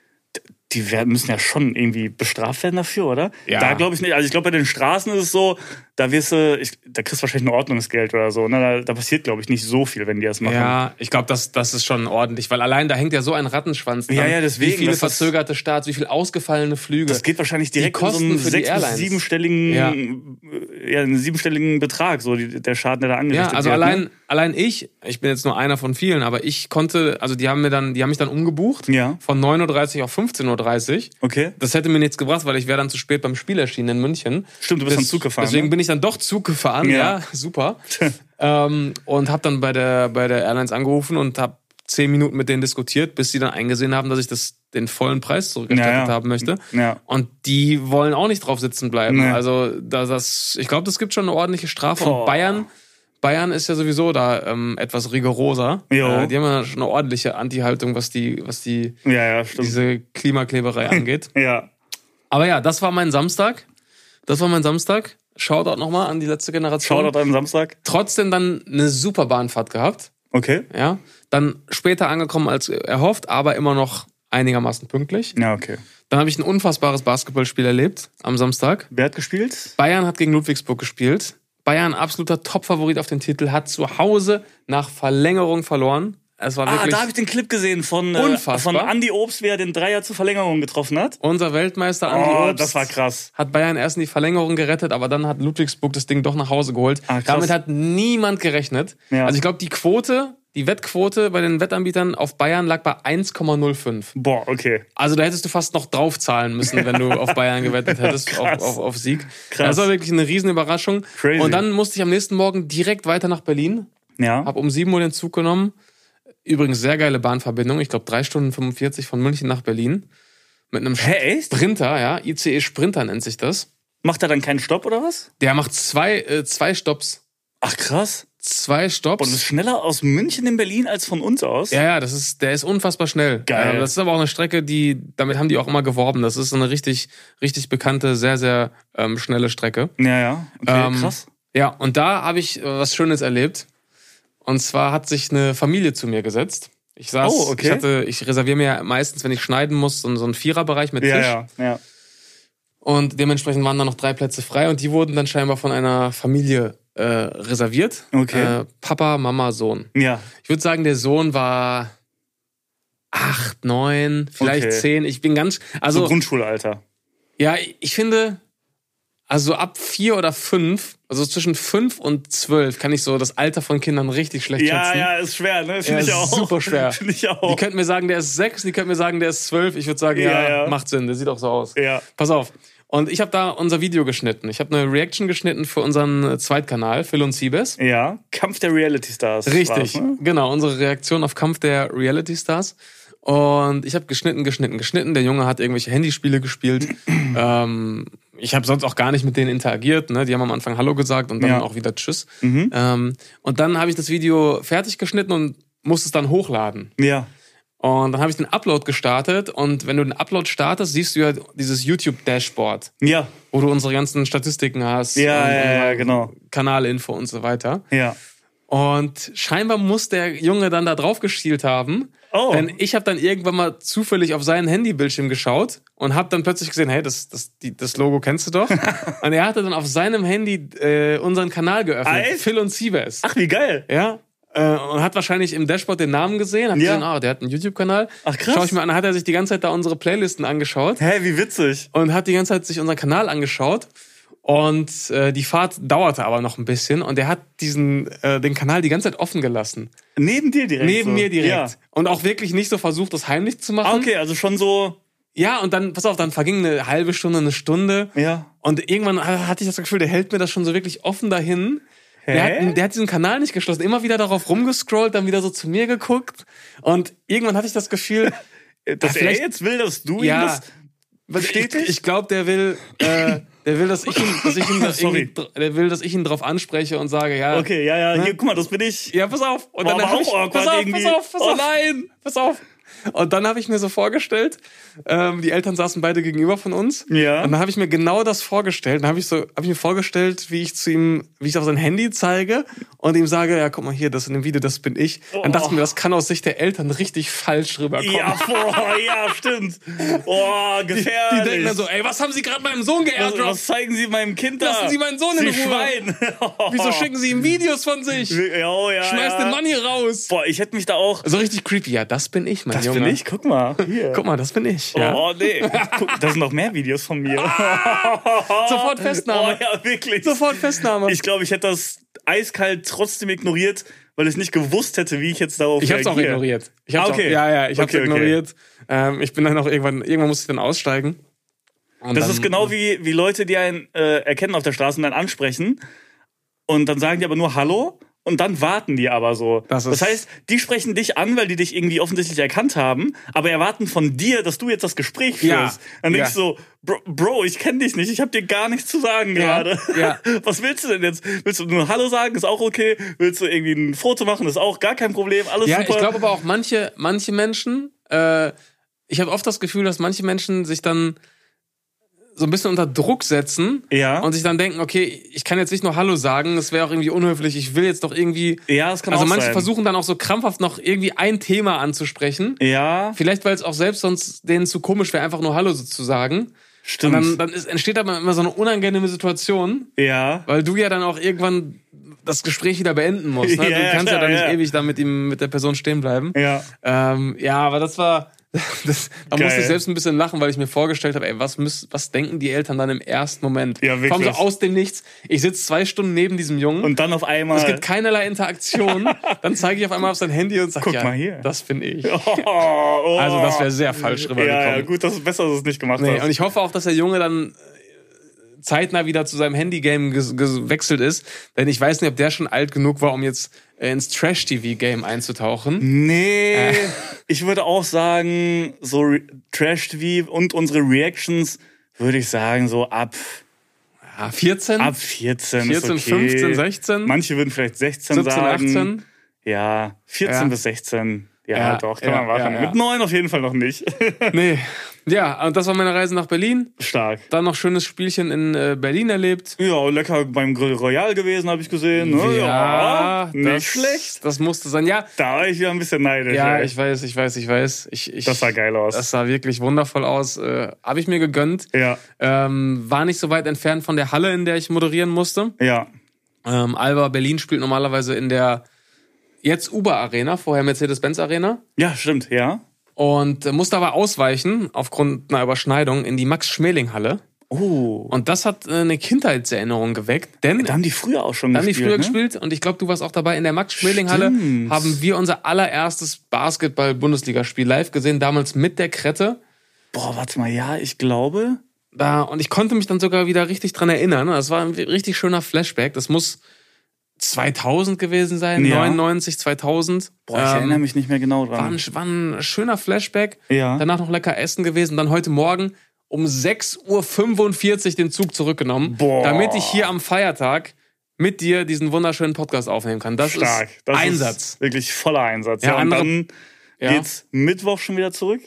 die müssen ja schon irgendwie bestraft werden dafür, oder? Ja. Da glaube ich nicht. Also ich glaube, bei den Straßen ist es so, da kriegst du wahrscheinlich ein Ordnungsgeld oder so. Ne? Da passiert, glaube ich, nicht so viel, wenn die das machen. Ja, ich glaube, das ist schon ordentlich, weil allein da hängt ja so ein Rattenschwanz dran. Ja, deswegen. Wie viele verzögerte Starts, wie viele ausgefallene Flüge. Das geht wahrscheinlich direkt in so einen 6- bis 7-stelligen, einen 7-stelligen Betrag, so der Schaden, der da angerichtet wird. Ja, also allein ich bin jetzt nur einer von vielen, aber ich konnte, also die haben mich dann umgebucht von 9:30 Uhr auf 15:30 Uhr. Okay. Das hätte mir nichts gebracht, weil ich wäre dann zu spät beim Spiel erschienen in München. Stimmt, du bist dann Zug gefahren. Deswegen bin ich dann doch Zug gefahren, ja super. Und habe dann bei der Airlines angerufen und habe 10 Minuten mit denen diskutiert, bis sie dann eingesehen haben, dass ich den vollen Preis zurückerstattet haben möchte. Ja. Und die wollen auch nicht drauf sitzen bleiben. Nee. Also ich glaube, das gibt schon eine ordentliche Strafe. Und Bayern ist ja sowieso da etwas rigoroser. Die haben ja schon eine ordentliche Anti-Haltung, was diese Klimakleberei angeht. Ja. Aber ja, das war mein Samstag. Shoutout nochmal an die letzte Generation. Shoutout an den Samstag. Trotzdem dann eine super Bahnfahrt gehabt. Okay. Ja. Dann später angekommen als erhofft, aber immer noch einigermaßen pünktlich. Ja, okay. Dann habe ich ein unfassbares Basketballspiel erlebt am Samstag. Wer hat gespielt? Bayern hat gegen Ludwigsburg gespielt. Bayern, absoluter Topfavorit auf den Titel, hat zu Hause nach Verlängerung verloren. Es war wirklich da habe ich den Clip gesehen von Andi Obst, wie er den Dreier zur Verlängerung getroffen hat. Unser Weltmeister Andi Obst. Das war krass. Hat Bayern erst in die Verlängerung gerettet, aber dann hat Ludwigsburg das Ding doch nach Hause geholt. Damit hat niemand gerechnet. Ja. Also ich glaube, die Wettquote bei den Wettanbietern auf Bayern lag bei 1,05. Boah, okay. Also da hättest du fast noch draufzahlen müssen, wenn du auf Bayern gewettet hättest, auf Sieg. Krass. Das war wirklich eine riesen Überraschung. Crazy. Und dann musste ich am nächsten Morgen direkt weiter nach Berlin. Ja. Hab um 7 Uhr den Zug genommen. Übrigens sehr geile Bahnverbindung. Ich glaube 3 Stunden 45 von München nach Berlin. Mit einem Sprinter, ja. ICE Sprinter nennt sich das. Macht er dann keinen Stopp oder was? Der macht zwei Stopps. Ach krass. 2 Stopps. Und das ist schneller aus München in Berlin als von uns aus? Ja, der ist unfassbar schnell. Geil. Das ist aber auch eine Strecke, damit haben die auch immer geworben. Das ist eine richtig, richtig bekannte, sehr, sehr schnelle Strecke. Ja. Okay, krass. Ja, und da habe ich was Schönes erlebt. Und zwar hat sich eine Familie zu mir gesetzt. Ich reserviere mir meistens, wenn ich schneiden muss, so einen Viererbereich mit Tisch. Ja. Und dementsprechend waren da noch 3 Plätze frei und die wurden dann scheinbar von einer Familie reserviert. Okay. Papa, Mama, Sohn. Ja. Ich würde sagen, der Sohn war 8, 9, vielleicht 10. Ich bin so Grundschulalter. Ja, ich finde, also ab 4 oder 5, also zwischen 5 und 12 kann ich so das Alter von Kindern richtig schlecht schätzen. Ja, ist schwer, ne? Finde ich auch. Super schwer. Finde ich auch. Die könnten mir sagen, der ist 6, die könnten mir sagen, der ist 12. Ich würde sagen, ja, macht Sinn, der sieht auch so aus. Ja. Pass auf. Und ich habe da unser Video geschnitten. Ich habe eine Reaction geschnitten für unseren Zweitkanal, Phil und Siebes. Ja, Kampf der Reality Stars. Richtig, genau, unsere Reaktion auf Kampf der Reality Stars. Und ich habe geschnitten. Der Junge hat irgendwelche Handyspiele gespielt. Ich habe sonst auch gar nicht mit denen interagiert. Ne? Die haben am Anfang Hallo gesagt und dann auch wieder Tschüss. Und dann habe ich das Video fertig geschnitten und musste es dann hochladen. Ja. Und dann habe ich den Upload gestartet und wenn du den Upload startest, siehst du ja dieses YouTube-Dashboard. Ja. Wo du unsere ganzen Statistiken hast. Ja, genau. Kanalinfo und so weiter. Ja. Und scheinbar muss der Junge dann da drauf geschielt haben. Oh. Denn ich habe dann irgendwann mal zufällig auf seinen Handybildschirm geschaut und habe dann plötzlich gesehen, hey, das Logo kennst du doch. Und er hatte dann auf seinem Handy unseren Kanal geöffnet. Phil und Siebes. Ach, wie geil. Ja. Und hat wahrscheinlich im Dashboard den Namen gesehen, hat gesehen, der hat einen YouTube-Kanal. Ach krass. Schau ich mir an, hat er sich die ganze Zeit da unsere Playlisten angeschaut. Hä, wie witzig. Und hat die ganze Zeit sich unseren Kanal angeschaut. Und die Fahrt dauerte aber noch ein bisschen und er hat den Kanal die ganze Zeit offen gelassen. Neben dir direkt? Neben mir direkt. Ja. Und auch wirklich nicht so versucht, das heimlich zu machen. Okay, also schon so... Ja, und dann, pass auf, dann verging eine halbe Stunde, eine Stunde. Ja. Und irgendwann hatte ich das Gefühl, der hält mir das schon so wirklich offen dahin. Der hat diesen Kanal nicht geschlossen, immer wieder darauf rumgescrollt, dann wieder so zu mir geguckt. Und irgendwann hatte ich das Gefühl, dass er jetzt will, dass du ihm das bestätigst? Ich glaube, der will, dass ich ihn drauf anspreche und sage, ja. Okay, ja, ne? Hier, guck mal, das bin ich. Ja, pass auf. Und dann pass auf. Nein, pass auf. Und dann habe ich mir so vorgestellt, die Eltern saßen beide gegenüber von uns. Ja. Und dann habe ich mir genau das vorgestellt. Dann habe ich mir vorgestellt, wie ich auf sein Handy zeige und ihm sage, ja, guck mal hier, das in dem Video, das bin ich. Dann dachte ich mir, das kann aus Sicht der Eltern richtig falsch rüberkommen. Ja, stimmt. Oh, gefährlich. Die denken dann so, ey, was haben Sie gerade meinem Sohn geairdroppt? Was zeigen Sie meinem Kind da? Lassen Sie meinen Sohn in Ruhe. Schwein. Wieso schicken Sie ihm Videos von sich? Ja. Schmeiß den Mann hier raus. Boah, ich hätte mich da auch... So richtig creepy. Ja, das bin ich, mein Junge. Das bin ich? Guck mal. Hier. Guck mal, das bin ich. Ja. Oh, nee. Guck, da sind noch mehr Videos von mir. Sofort Festnahme. Oh, ja, wirklich. Sofort Festnahme. Ich glaube, ich hätte das eiskalt trotzdem ignoriert, weil ich nicht gewusst hätte, wie ich jetzt darauf reagiere. Ich hab's auch ignoriert. Ich hab's ignoriert. Ich bin dann auch irgendwann musste ich dann aussteigen. Und das dann, ist genau wie Leute, die einen erkennen auf der Straße und dann ansprechen und dann sagen die aber nur Hallo und dann warten die aber so. Das heißt, die sprechen dich an, weil die dich irgendwie offensichtlich erkannt haben, aber erwarten von dir, dass du jetzt das Gespräch führst. Dann denkst du so, Bro, ich kenne dich nicht, ich habe dir gar nichts zu sagen gerade. Ja. Was willst du denn jetzt? Willst du nur Hallo sagen, ist auch okay. Willst du irgendwie ein Foto machen, ist auch gar kein Problem, alles super. Ja, ich glaube aber auch manche Menschen, ich habe oft das Gefühl, dass manche Menschen sich dann so ein bisschen unter Druck setzen und sich dann denken, okay, ich kann jetzt nicht nur Hallo sagen, das wäre auch irgendwie unhöflich, ich will jetzt doch irgendwie... Ja, das kann auch sein. Also manche versuchen dann auch so krampfhaft noch irgendwie ein Thema anzusprechen. Ja. Vielleicht, weil es auch selbst sonst denen zu komisch wäre, einfach nur Hallo zu sagen. Stimmt. Und dann entsteht aber immer so eine unangenehme Situation. Ja. Weil du ja dann auch irgendwann das Gespräch wieder beenden musst. Ne? Du kannst ja dann nicht ewig da mit der Person stehen bleiben. Ja. Aber das war... Da musste ich selbst ein bisschen lachen, weil ich mir vorgestellt habe, ey, was denken die Eltern dann im ersten Moment? Ja, wirklich. Vor allem so aus dem Nichts. Ich sitze 2 Stunden neben diesem Jungen. Und dann auf einmal... Es gibt keinerlei Interaktion. Dann zeige ich auf einmal auf sein Handy und sage, guck mal hier. Das finde ich. Oh. Also das wäre sehr falsch rübergekommen. Ja, gut, das ist besser, dass du es nicht gemacht hast. Und ich hoffe auch, dass der Junge dann zeitnah wieder zu seinem Handy-Game gewechselt ist. Denn ich weiß nicht, ob der schon alt genug war, um jetzt ins Trash-TV-Game einzutauchen. Nee, ich würde auch sagen, so Trash-TV und unsere Reactions, würde ich sagen, so ab 14? Ab 14 ist 14, okay. 15, 16? Manche würden vielleicht 16 17, sagen. 18? Ja, 14 bis 16. Ja, doch, kann man machen. Ja. Mit 9 auf jeden Fall noch nicht. Nee. Ja, und das war meine Reise nach Berlin. Stark. Dann noch schönes Spielchen in Berlin erlebt. Ja, lecker beim Grill Royal gewesen, habe ich gesehen. Ne? Ja, nicht schlecht. Das musste sein. Ja. Da war ich wieder ein bisschen neidisch. Ja, ey. ich weiß. Das sah geil aus. Das sah wirklich wundervoll aus. Habe ich mir gegönnt. Ja. War nicht so weit entfernt von der Halle, in der ich moderieren musste. Ja. Alba Berlin spielt normalerweise in der jetzt Uber Arena, vorher Mercedes-Benz Arena. Ja, stimmt, ja. Und musste aber ausweichen, aufgrund einer Überschneidung, in die Max-Schmeling-Halle. Oh. Und das hat eine Kindheitserinnerung geweckt. Denn da haben die früher auch schon gespielt. Und ich glaube, du warst auch dabei. In der Max-Schmeling-Halle haben wir unser allererstes Basketball-Bundesligaspiel live gesehen, damals mit der Krette. Boah, warte mal, ja, ich glaube. Und ich konnte mich dann sogar wieder richtig dran erinnern. Das war ein richtig schöner Flashback. Das muss 2000 gewesen sein, 99, 2000. Boah, ich erinnere mich nicht mehr genau dran. War ein schöner Flashback. Ja. Danach noch lecker essen gewesen. Dann heute Morgen um 6:45 Uhr den Zug zurückgenommen, damit ich hier am Feiertag mit dir diesen wunderschönen Podcast aufnehmen kann. Das Stark. Ist das Einsatz. Ist wirklich voller Einsatz. Ja, und dann geht's Mittwoch schon wieder zurück?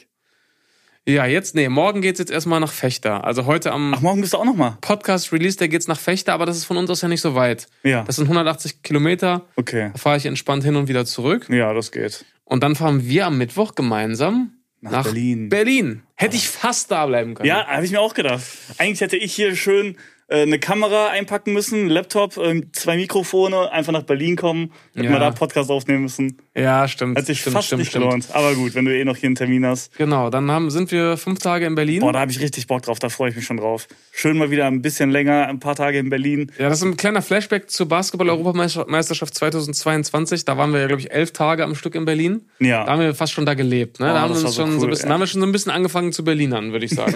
Ja, morgen geht's jetzt erstmal nach Fechter. Also heute am morgen bist du auch nochmal? Podcast-Release, der geht's nach Fechter, aber das ist von uns aus ja nicht so weit. Ja. Das sind 180 Kilometer. Okay. Da fahre ich entspannt hin und wieder zurück. Ja, das geht. Und dann fahren wir am Mittwoch gemeinsam nach Berlin. Hätte ich fast da bleiben können. Ja, habe ich mir auch gedacht. Eigentlich hätte ich hier schön eine Kamera einpacken müssen, einen Laptop, 2 Mikrofone, einfach nach Berlin kommen, hätten wir da Podcast aufnehmen müssen. Ja, stimmt. Hat sich fast nicht gelohnt. Aber gut, wenn du noch hier einen Termin hast. Genau, dann sind wir 5 Tage in Berlin. Boah, da habe ich richtig Bock drauf, da freue ich mich schon drauf. Schön mal wieder ein bisschen länger, ein paar Tage in Berlin. Ja, das ist ein kleiner Flashback zur Basketball-Europameisterschaft 2022. Da waren wir ja, glaube ich, 11 Tage am Stück in Berlin. Ja. Da haben wir fast schon da gelebt. Ne? Da haben wir schon cool, da haben wir schon so ein bisschen angefangen zu Berlinern, würde ich sagen.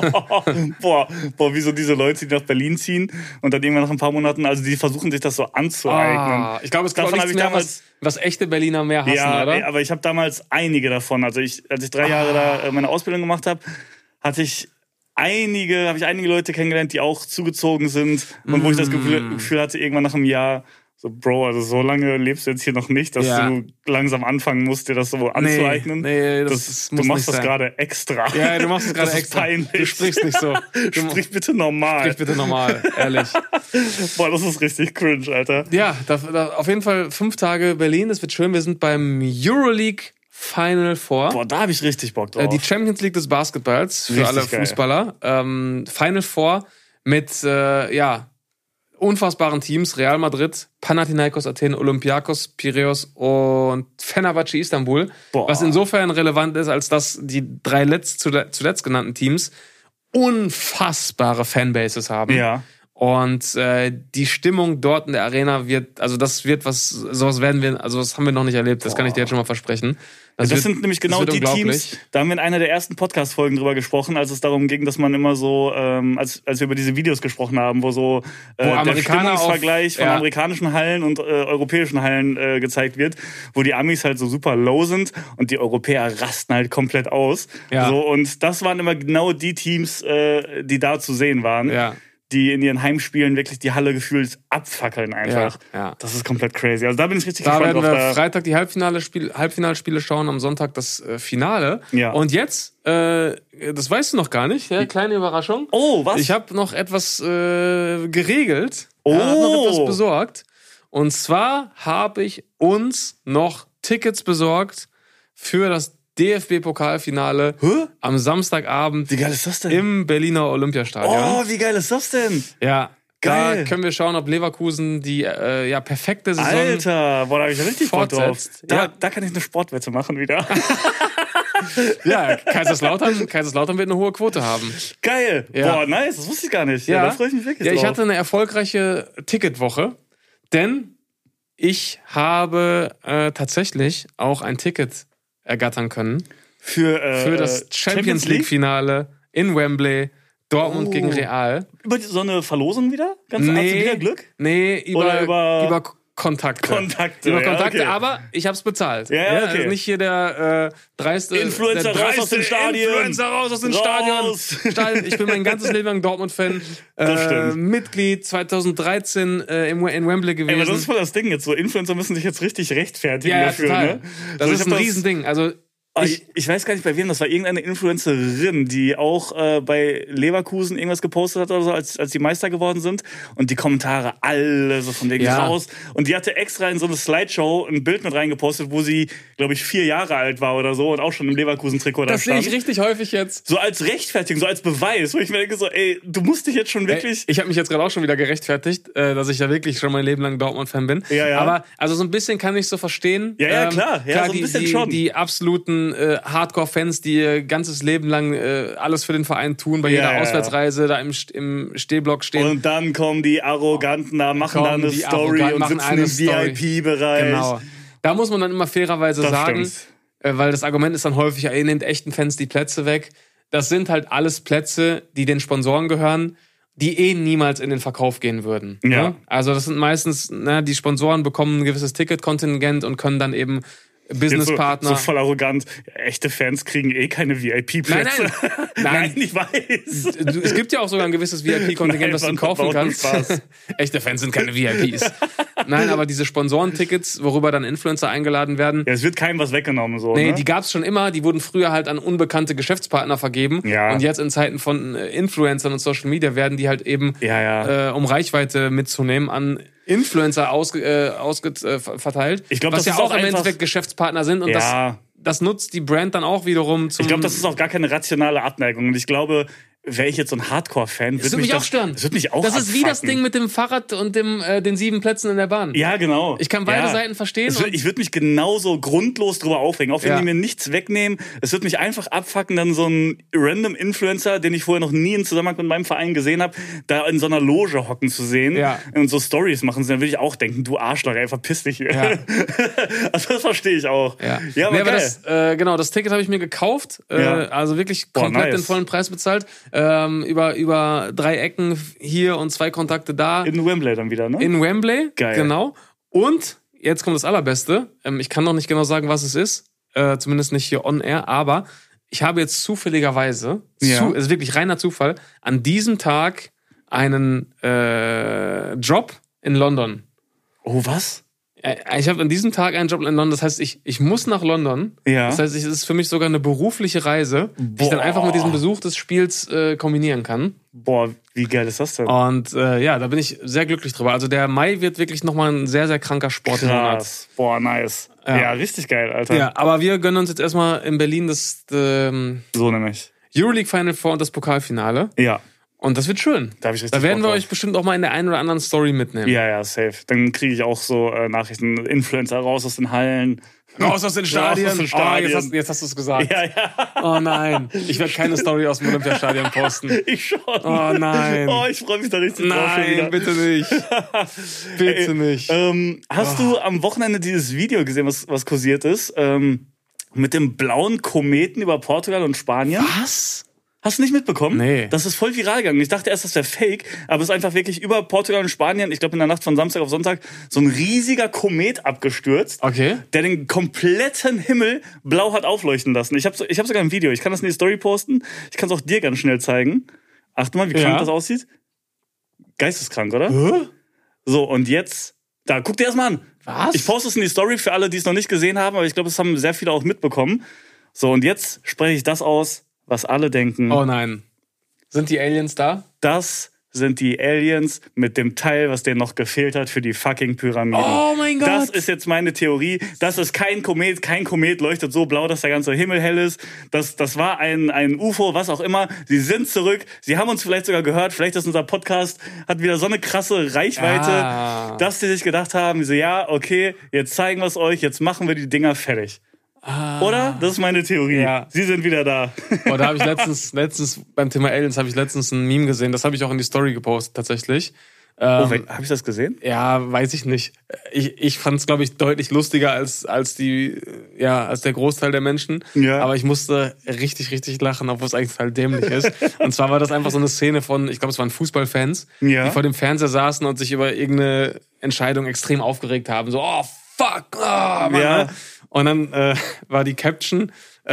Boah, wie so diese Leute, die nach Berlin ziehen und dann irgendwann nach ein paar Monaten, also die versuchen sich das so anzueignen. Ich glaube, es gibt auch nichts mehr, was echte Berliner mehr hassen, oder? Ja, aber ich habe damals einige davon. Also als ich 3 Jahre da meine Ausbildung gemacht habe, habe ich einige Leute kennengelernt, die auch zugezogen sind und wo ich das Gefühl hatte, irgendwann nach einem Jahr, so, Bro, also so lange lebst du jetzt hier noch nicht, dass du langsam anfangen musst, dir das so anzueignen. Nee, du machst das gerade extra. Ja, du machst es gerade extra. Peinlich. Du sprichst nicht so. Sprich bitte normal. Ehrlich. Boah, das ist richtig cringe, Alter. Ja, auf jeden Fall 5 Tage Berlin, das wird schön. Wir sind beim Euroleague Final Four. Boah, da habe ich richtig Bock drauf. Die Champions League des Basketballs für alle Fußballer. Final Four mit, unfassbaren Teams, Real Madrid, Panathinaikos Athen, Olympiakos, Piräus und Fenerbahce Istanbul. Boah. Was insofern relevant ist, als dass die 3 zuletzt genannten Teams unfassbare Fanbases haben. Ja. Und die Stimmung dort in der Arena wird, also das wird sowas haben wir noch nicht erlebt, das kann ich dir jetzt schon mal versprechen. Das sind nämlich genau die Teams, da haben wir in einer der ersten Podcast-Folgen drüber gesprochen, als es darum ging, dass man immer so, als wir über diese Videos gesprochen haben, wo der Stimmungsvergleich von amerikanischen Hallen und europäischen Hallen gezeigt wird, wo die Amis halt so super low sind und die Europäer rasten halt komplett aus. Ja. So, und das waren immer genau die Teams, die da zu sehen waren. Ja. Die in ihren Heimspielen wirklich die Halle gefühlt abfackeln einfach. Ja. Das ist komplett crazy. Also da bin ich richtig gespannt drauf. Da werden wir Freitag die Halbfinalspiele schauen, am Sonntag das Finale. Ja. Und jetzt, das weißt du noch gar nicht, kleine Überraschung. Oh, was? Ich habe noch etwas geregelt. Oh. Ich habe noch etwas besorgt. Und zwar habe ich uns noch Tickets besorgt für das DFB-Pokalfinale am Samstagabend. Wie geil ist das denn? Im Berliner Olympiastadion. Oh, wie geil ist das denn? Ja, geil. Da können wir schauen, ob Leverkusen die perfekte Saison Alter, boah, da hab ich richtig Bock drauf. Da kann ich eine Sportwette machen wieder. Ja, Kaiserslautern wird eine hohe Quote haben. Geil. Ja. Boah, nice, das wusste ich gar nicht. Ja, da freue ich mich wirklich drauf. Ich hatte eine erfolgreiche Ticketwoche, denn ich habe tatsächlich auch ein Ticket ergattern können für das Champions League-Finale in Wembley, Dortmund gegen Real. Über so eine Verlosung wieder? Hast du wieder Glück? Nee, über Kontakte. Über Kontakte, okay. Aber ich hab's bezahlt. Ja, okay. Also nicht hier der dreiste Influencer raus aus dem Stadion. Ich bin mein ganzes Leben lang Dortmund-Fan. Mitglied 2013 in Wembley gewesen. Ey, aber das ist voll das Ding jetzt so. Influencer müssen sich jetzt richtig rechtfertigen dafür. Total. Ne? Das ist ein Riesending. Also ich weiß gar nicht bei wem, das war irgendeine Influencerin, die auch bei Leverkusen irgendwas gepostet hat oder so, als die Meister geworden sind. Und die Kommentare alle so von wegen raus. Und die hatte extra in so eine Slideshow ein Bild mit reingepostet, wo sie, glaube ich, 4 Jahre alt war oder so und auch schon im Leverkusen-Trikot da stand. Das sehe ich richtig häufig jetzt. So als Rechtfertigung, so als Beweis, wo ich mir denke so, ey, du musst dich jetzt schon wirklich... Ich habe mich jetzt gerade auch schon wieder gerechtfertigt, dass ich ja wirklich schon mein Leben lang Dortmund-Fan bin. Ja. Aber also so ein bisschen kann ich so verstehen. Ja, klar. Ja, so ein bisschen schon. Die absoluten Hardcore-Fans, die ihr ganzes Leben lang alles für den Verein tun, bei jeder Auswärtsreise da im Stehblock stehen. Und dann kommen die Arroganten da, machen dann eine Story und sitzen im VIP-Bereich. Genau. Da muss man dann immer fairerweise sagen, weil das Argument ist dann häufig, ihr nehmt echten Fans die Plätze weg. Das sind halt alles Plätze, die den Sponsoren gehören, die niemals in den Verkauf gehen würden. Ja. Ne? Also das sind meistens, die Sponsoren bekommen ein gewisses Ticketkontingent und können dann eben Businesspartner. So voll arrogant. Echte Fans kriegen keine VIP-Plätze. Nein, ich weiß. Es gibt ja auch sogar ein gewisses VIP-Kontingent, was du kaufen kannst. Echte Fans sind keine VIPs. Nein, aber diese Sponsorentickets, worüber dann Influencer eingeladen werden. Ja, es wird keinem was weggenommen. So, die gab's schon immer. Die wurden früher halt an unbekannte Geschäftspartner vergeben. Ja. Und jetzt in Zeiten von Influencern und Social Media werden die halt eben, um Reichweite mitzunehmen, an Influencer verteilt. Ich glaub, was das ja ist auch im Endeffekt Geschäftspartner sind. Und das nutzt die Brand dann auch wiederum zum... Ich glaube, das ist auch gar keine rationale Abneigung. Und ich glaube, wäre ich jetzt so ein Hardcore-Fan, würde mich auch stören. Das würde mich auch Das ist wie das Ding mit dem Fahrrad und den 7 Plätzen in der Bahn. Ja, genau. Ich kann beide Seiten verstehen. Ich würde mich genauso grundlos drüber aufregen, auch wenn die mir nichts wegnehmen. Es würde mich einfach abfucken, dann so ein random Influencer, den ich vorher noch nie in Zusammenhang mit meinem Verein gesehen habe, da in so einer Loge hocken zu sehen und so Stories machen. Dann würde ich auch denken, du Arschloch, ey, verpiss dich hier. Ja. Also das verstehe ich auch. Ja, aber das Ticket habe ich mir gekauft. Also wirklich komplett den vollen Preis bezahlt. Über 3 Ecken hier und 2 Kontakte da. In Wembley dann wieder, ne? In Wembley, geil. Genau. Und jetzt kommt das Allerbeste. Ich kann noch nicht genau sagen, was es ist. Zumindest nicht hier on air. Aber ich habe jetzt zufälligerweise, es ist wirklich reiner Zufall, an diesem Tag einen Job in London. Oh, was? Ich habe an diesem Tag einen Job in London, das heißt, ich muss nach London. Ja. Das heißt, es ist für mich sogar eine berufliche Reise, die ich dann einfach mit diesem Besuch des Spiels kombinieren kann. Boah, wie geil ist das denn? Und da bin ich sehr glücklich drüber. Also der Mai wird wirklich nochmal ein sehr, sehr kranker Sportmonat. Krass. Boah, nice. Ja, richtig geil, Alter. Ja, aber wir gönnen uns jetzt erstmal in Berlin das so nämlich Euroleague Final Four und das Pokalfinale. Ja. Und das wird schön. Da werden wir euch bestimmt auch mal in der einen oder anderen Story mitnehmen. Ja, safe. Dann kriege ich auch so Nachrichten, Influencer raus aus den Hallen. Raus aus den Stadien. Raus aus den Stadien. Jetzt hast du es gesagt. Ja, ja. Oh nein, ich werde keine Story aus dem Olympiastadion posten. Ich schon. Oh nein. Oh, ich freue mich da richtig drauf schon wieder. Nein, bitte nicht. Bitte nicht. Hast du am Wochenende dieses Video gesehen, was kursiert ist? Mit dem blauen Kometen über Portugal und Spanien? Was? Hast du nicht mitbekommen? Nee. Das ist voll viral gegangen. Ich dachte erst, das wäre Fake, aber es ist einfach wirklich über Portugal und Spanien, ich glaube in der Nacht von Samstag auf Sonntag, so ein riesiger Komet abgestürzt, Okay. der den kompletten Himmel blau hat aufleuchten lassen. Ich hab sogar ein Video, ich kann das in die Story posten, ich kann es auch dir ganz schnell zeigen. Achte mal, wie krank das aussieht. Geisteskrank, oder? So, und jetzt, da, guck dir das mal an. Was? Ich poste es in die Story für alle, die es noch nicht gesehen haben, aber ich glaube, es haben sehr viele auch mitbekommen. So, und jetzt spreche ich das aus, was alle denken. Oh nein. Sind die Aliens da? Das sind die Aliens mit dem Teil, was denen noch gefehlt hat für die fucking Pyramiden. Oh mein Gott. Das ist jetzt meine Theorie. Das ist kein Komet. Kein Komet leuchtet so blau, dass der ganze Himmel hell ist. Das war ein UFO, was auch immer. Sie sind zurück. Sie haben uns vielleicht sogar gehört. Vielleicht ist unser Podcast, hat wieder so eine krasse Reichweite, dass sie sich gedacht haben, so, ja, okay, jetzt zeigen wir es euch, jetzt machen wir die Dinger fertig. Oder? Das ist meine Theorie. Ja. Sie sind wieder da. Oh, da habe ich letztens beim Thema Aliens habe ich letztens ein Meme gesehen. Das habe ich auch in die Story gepostet tatsächlich. Habe ich das gesehen? Ja, weiß ich nicht. Ich fand es, glaube ich, deutlich lustiger als der Großteil der Menschen. Ja. Aber ich musste richtig, richtig lachen, obwohl es eigentlich total dämlich ist. Und zwar war das einfach so eine Szene von, ich glaube, es waren Fußballfans, Ja. die vor dem Fernseher saßen und sich über irgendeine Entscheidung extrem aufgeregt haben. So, oh, fuck, oh, Mann. Ja. Und dann war die Caption,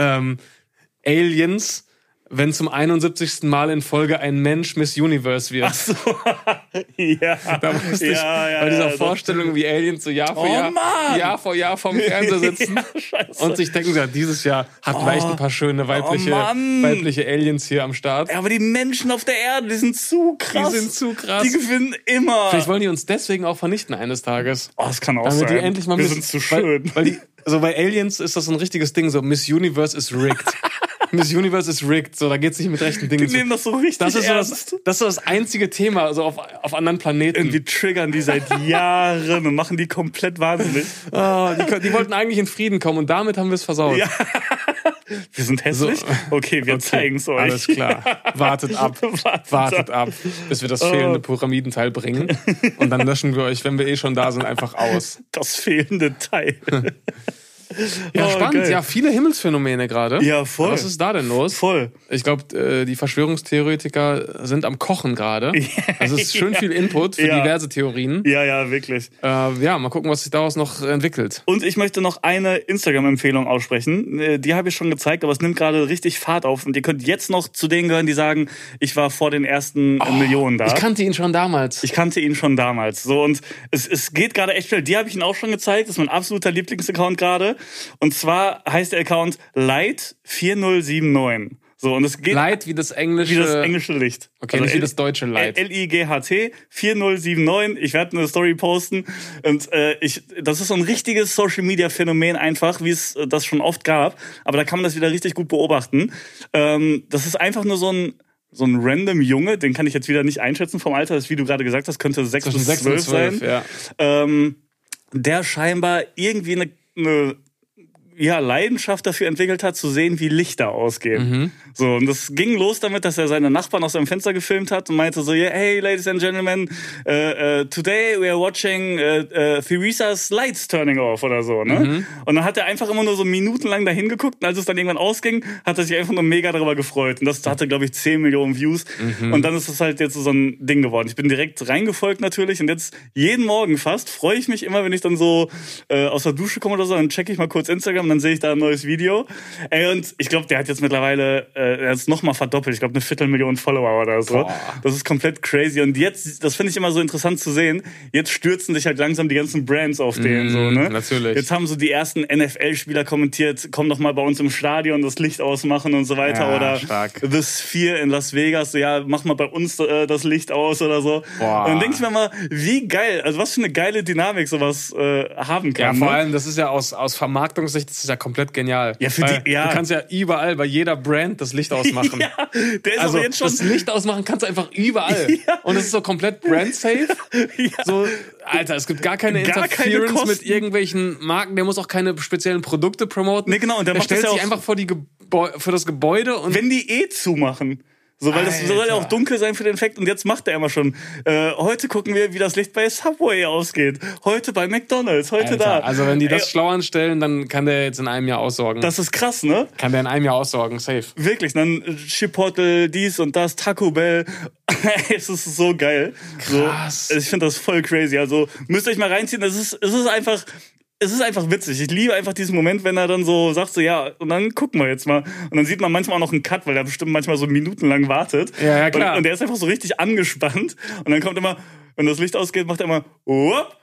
Aliens, wenn zum 71. Mal in Folge ein Mensch Miss Universe wird. Ach so. Ja. Da musste ich bei dieser Vorstellung, wie Aliens so Jahr für Jahr vorm Fernseher sitzen Scheiße. und sich denken, ja, dieses Jahr hatten wir echt ein paar schöne weibliche Aliens hier am Start. Ja, aber die Menschen auf der Erde, die sind zu krass. Die sind zu krass. Die gewinnen immer. Vielleicht wollen die uns deswegen auch vernichten eines Tages. Oh, das kann auch Damit sein. die endlich mal Wir sind zu schön. Weil bei Aliens ist das so ein richtiges Ding, so Miss Universe is rigged. Miss Universe is rigged, so da geht's nicht mit rechten Dingen Die nehmen das so richtig das ist so ernst. das ist so das einzige Thema, also auf anderen Planeten. Irgendwie triggern die seit Jahren und machen die komplett wahnsinnig. Oh, die wollten eigentlich in Frieden kommen und damit haben wir es versaut. Ja. Wir sind hässlich? Okay, wir zeigen's euch. Alles klar. Wartet ab. Wartet ab, bis wir das fehlende Pyramidenteil bringen. Und dann löschen wir euch, wenn wir schon da sind, einfach aus. Das fehlende Teil. Ja, spannend. Geil. Ja, viele Himmelsphänomene gerade. Ja, voll. Was ist da denn los? Voll. Ich glaube, die Verschwörungstheoretiker sind am Kochen gerade. Also es ist schön viel Input für diverse Theorien. Ja, wirklich. Ja, mal gucken, was sich daraus noch entwickelt. Und ich möchte noch eine Instagram-Empfehlung aussprechen. Die habe ich schon gezeigt, aber es nimmt gerade richtig Fahrt auf. Und ihr könnt jetzt noch zu denen gehören, die sagen, ich war vor den ersten Millionen da. Ich kannte ihn schon damals. So, und es geht gerade echt schnell. Die habe ich Ihnen auch schon gezeigt. Das ist mein absoluter Lieblingsaccount gerade. Und zwar heißt der Account Light4079. So, und es geht Light wie das englische Licht. Okay, also nicht wie das deutsche Light. LIGHT 4079. Ich werde eine Story posten. Und das ist so ein richtiges Social-Media-Phänomen einfach, wie es das schon oft gab. Aber da kann man das wieder richtig gut beobachten. Das ist einfach nur so ein random Junge, den kann ich jetzt wieder nicht einschätzen vom Alter. Das, wie du gerade gesagt hast, könnte 6 bis 12 sein. Ja. Der scheinbar irgendwie eine Leidenschaft dafür entwickelt hat, zu sehen, wie Lichter ausgehen. So, und das ging los damit, dass er seine Nachbarn aus seinem Fenster gefilmt hat und meinte so, yeah, hey, ladies and gentlemen, today we are watching Theresa's lights turning off oder so, ne? Und dann hat er einfach immer nur so minutenlang da hingeguckt und als es dann irgendwann ausging, hat er sich einfach nur mega darüber gefreut. Und das hatte, glaube ich, 10 Millionen Views. Und dann ist das halt jetzt so ein Ding geworden. Ich bin direkt reingefolgt natürlich und jetzt jeden Morgen fast freue ich mich immer, wenn ich dann so aus der Dusche komme oder so, dann checke ich mal kurz Instagram und dann sehe ich da ein neues Video. Ey, und ich glaube, der hat jetzt mittlerweile, er hat es nochmal verdoppelt. Ich glaube, 250.000 Follower oder so. Boah. Das ist komplett crazy. Und jetzt, das finde ich immer so interessant zu sehen, jetzt stürzen sich halt langsam die ganzen Brands auf den. So, ne? Natürlich. Jetzt haben so die ersten NFL-Spieler kommentiert, komm doch mal bei uns im Stadion das Licht ausmachen und so weiter. Ja, oder stark. The Sphere in Las Vegas, so, ja, mach mal bei uns das Licht aus oder so. Boah. Und dann denke ich mir mal, wie geil, also was für eine geile Dynamik sowas haben kann. Ja, vor allem, das ist ja aus Vermarktungssicht ist ja komplett genial. Ja, Du kannst ja überall bei jeder Brand das Licht ausmachen. Ja, der ist Also aber jetzt schon... das Licht ausmachen kannst du einfach überall. Ja. Und es ist so komplett brand-safe. Ja. So, Alter, es gibt gar keine Gar keine Interference Kosten. mit irgendwelchen Marken. Der muss auch keine speziellen Produkte promoten. Nee, genau, und der macht stellt das ja sich auch- einfach vor das Gebäude und Wenn die zumachen. So, weil das soll ja auch dunkel sein für den Effekt. Und jetzt macht er immer schon. Heute gucken wir, wie das Licht bei Subway ausgeht. Heute bei McDonald's. Heute Alter, da. also wenn die das Ey, schlau anstellen, dann kann der jetzt in einem Jahr aussorgen. das ist krass, ne? Kann der in einem Jahr aussorgen, safe. Wirklich. Dann Chipotle, dies und das, Taco Bell. Es ist so geil. Krass. So, ich finde das voll crazy. Also müsst ihr euch mal reinziehen. Es ist einfach witzig. Ich liebe einfach diesen Moment, wenn er dann so sagt, so ja, und dann gucken wir jetzt mal. Und dann sieht man manchmal auch noch einen Cut, weil er bestimmt manchmal so minutenlang wartet. Ja, klar. Und der ist einfach so richtig angespannt. Und dann kommt immer, wenn das Licht ausgeht, macht er immer, whoop,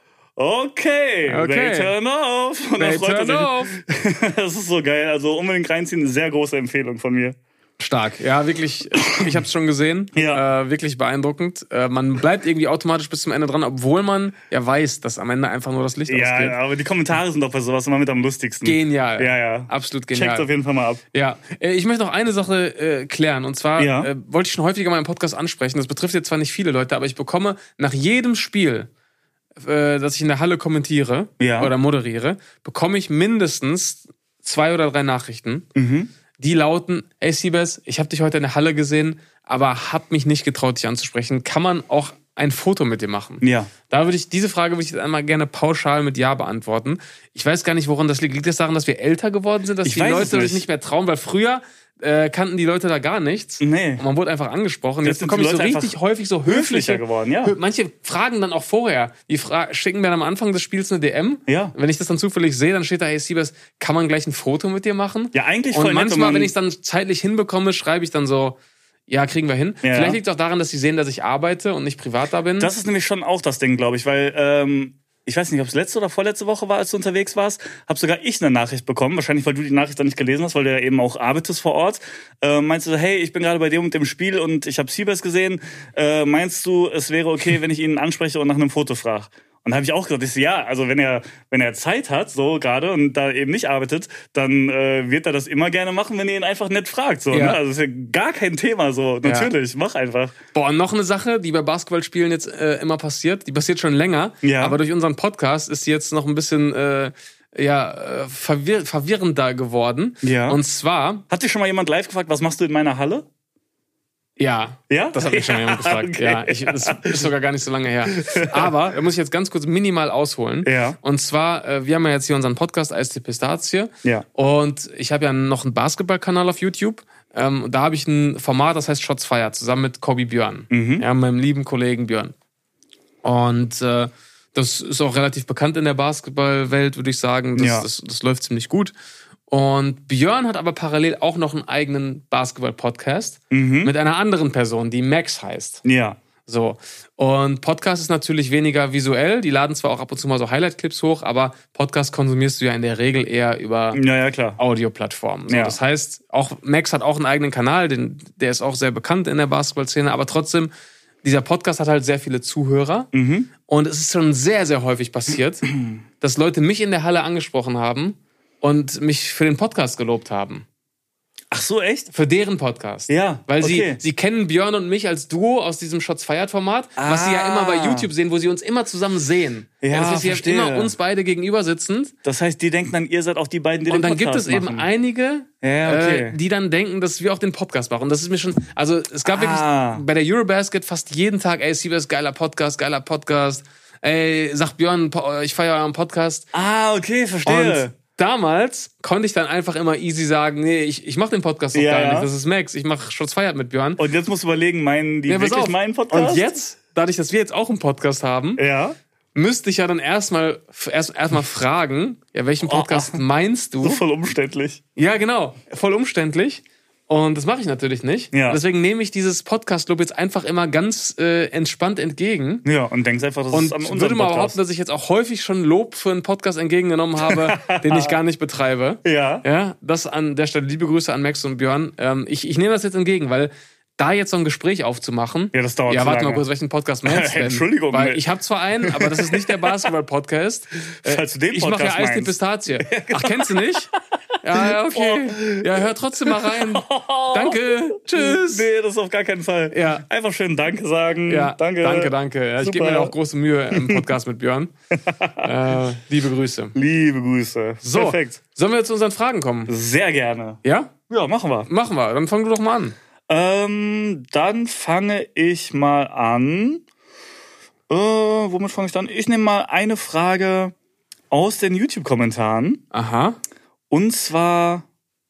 okay, they turn off. Und dann They freut er turn sich. off. Das ist so geil. Also unbedingt reinziehen, eine sehr große Empfehlung von mir. Stark, ja, wirklich, ich habe es schon gesehen, Ja. wirklich beeindruckend. Man bleibt irgendwie automatisch bis zum Ende dran, obwohl man ja weiß, dass am Ende einfach nur das Licht ausgeht. Ja, aber die Kommentare sind doch bei sowas immer mit am lustigsten. Genial. Ja. Absolut genial. Checkt auf jeden Fall mal ab. Ja, ich möchte noch eine Sache klären. Und zwar Ja. wollte ich schon häufiger mal im Podcast ansprechen. Das betrifft jetzt zwar nicht viele Leute, aber ich bekomme nach jedem Spiel, das ich in der Halle kommentiere oder moderiere, bekomme ich mindestens 2 oder 3 Nachrichten. Die lauten, ey Siebes, ich habe dich heute in der Halle gesehen, aber hab mich nicht getraut, dich anzusprechen. Kann man auch ein Foto mit dir machen? Ja. Diese Frage würde ich jetzt einmal gerne pauschal mit Ja beantworten. Ich weiß gar nicht, woran das liegt. Liegt das daran, dass wir älter geworden sind, dass Ich die weiß es Leute sich nicht. nicht mehr trauen? Weil früher kannten die Leute da gar nichts. Nee. Und man wurde einfach angesprochen. Jetzt Jetzt sind bekomme die ich so Leute richtig einfach häufig so höflicher geworden, ja. Manche fragen dann auch vorher. Die schicken mir dann am Anfang des Spiels eine DM. Ja. Wenn ich das dann zufällig sehe, dann steht da, hey Siebes, kann man gleich ein Foto mit dir machen? Ja, eigentlich voll Und nett, manchmal, wenn wenn ich es dann zeitlich hinbekomme, schreibe ich dann so, ja, kriegen wir hin. Ja. Vielleicht liegt es auch daran, dass sie sehen, dass ich arbeite und nicht privat da bin. Das ist nämlich schon auch das Ding, glaube ich, weil ich weiß nicht, ob es letzte oder vorletzte Woche war, als du unterwegs warst, habe sogar ich eine Nachricht bekommen, wahrscheinlich, weil du die Nachricht dann nicht gelesen hast, weil du ja eben auch arbeitest vor Ort. Meinst du so, hey, ich bin gerade bei dem und dem Spiel und ich habe Siebes gesehen. Meinst du, es wäre okay, wenn ich ihn anspreche und nach einem Foto frage? Und da habe ich auch gesagt, ja, also wenn er Zeit hat, so gerade, und da eben nicht arbeitet, dann wird er das immer gerne machen, wenn ihr ihn einfach nett fragt. So, Ja. ne? Also ist ja gar kein Thema so. Natürlich, mach einfach. Boah, und noch eine Sache, die bei Basketballspielen jetzt immer passiert, die passiert schon länger, Ja. aber durch unseren Podcast ist die jetzt noch ein bisschen verwirrender geworden. Ja. Und zwar, Hat dich schon mal jemand live gefragt, was machst du in meiner Halle? ja, Ja? das hat mich schon jemand gefragt. Okay. Ja, das ist sogar gar nicht so lange her. Aber da muss ich jetzt ganz kurz minimal ausholen. Ja. Und zwar, wir haben ja jetzt hier unseren Podcast Eis die Pistazie. Ja. Und ich habe ja noch einen Basketballkanal auf YouTube. Da habe ich ein Format, das heißt Shots Fired, zusammen mit Kobi Björn. Ja, meinem lieben Kollegen Björn. Und das ist auch relativ bekannt in der Basketballwelt, würde ich sagen. Das läuft ziemlich gut. Und Björn hat aber parallel auch noch einen eigenen Basketball-Podcast mit einer anderen Person, die Max heißt. Ja. So. Und Podcast ist natürlich weniger visuell. Die laden zwar auch ab und zu mal so Highlight-Clips hoch, aber Podcast konsumierst du ja in der Regel eher über Ja, klar. Audioplattformen. So, Ja. Das heißt, auch Max hat auch einen eigenen Kanal, der ist auch sehr bekannt in der Basketball-Szene, aber trotzdem, dieser Podcast hat halt sehr viele Zuhörer. Und es ist schon sehr, sehr häufig passiert, dass Leute mich in der Halle angesprochen haben und mich für den Podcast gelobt haben. Ach so, echt? Für deren Podcast. Ja, Weil okay. sie kennen Björn und mich als Duo aus diesem Shots Fired Format, was sie ja immer bei YouTube sehen, wo sie uns immer zusammen sehen. Ja, das ist hier verstehe. immer uns beide gegenüber sitzend. Das heißt, die denken dann, ihr seid auch die beiden, die Und den dann Podcast gibt es eben machen. einige, Ja, okay. die dann denken, dass wir auch den Podcast machen. Das ist mir schon, also es gab wirklich bei der Eurobasket fast jeden Tag, ey, Siebes, geiler Podcast. Ey, sagt Björn, ich feiere euren Podcast. Ah, okay, verstehe. Und damals konnte ich dann einfach immer easy sagen, nee, ich mache den Podcast doch Ja, gar ja. nicht. Das ist Max, ich mache Shots Fired mit Björn. Und jetzt musst du überlegen, meinen die Ja, pass wirklich auf. meinen Podcast? Und jetzt, dadurch, dass wir jetzt auch einen Podcast haben, Ja. müsste ich ja dann erstmal fragen, ja, welchen Podcast meinst du? So voll umständlich. Ja, genau. Voll umständlich. Und das mache ich natürlich nicht. Ja. Deswegen nehme ich dieses Podcast-Lob jetzt einfach immer ganz entspannt entgegen. Ja, und denkst einfach, das Und ist an unserem würde mal Podcast. behaupten, dass ich jetzt auch häufig schon Lob für einen Podcast entgegengenommen habe, den ich gar nicht betreibe. Ja. Ja, das an der Stelle liebe Grüße an Max und Björn. Ich nehme das jetzt entgegen, weil da jetzt so ein Gespräch aufzumachen. Ja, das dauert Ja, zu warte lange. mal kurz, welchen Podcast meinst du denn? Entschuldigung. Weil ich habe zwar einen, aber das ist nicht der Basketball-Podcast. Falls du den Ich mache ja Podcast Eistee meinst. Pistazie. Ach, kennst du nicht? Ja, okay. Ja, hör trotzdem mal rein. Danke. Tschüss. Nee, das auf gar keinen Fall. Ja. Einfach schön Danke sagen. Ja, Danke. danke. Ja, ich gebe Super. mir da auch große Mühe im Podcast mit Björn. Liebe Grüße. Liebe Grüße. So, Perfekt. sollen wir zu unseren Fragen kommen? Sehr gerne. Ja? Ja, machen wir. Machen wir. Dann fang du doch mal an. Dann fange ich mal an. Womit fange ich dann? Ich nehme mal eine Frage aus den YouTube-Kommentaren. Aha. Und zwar...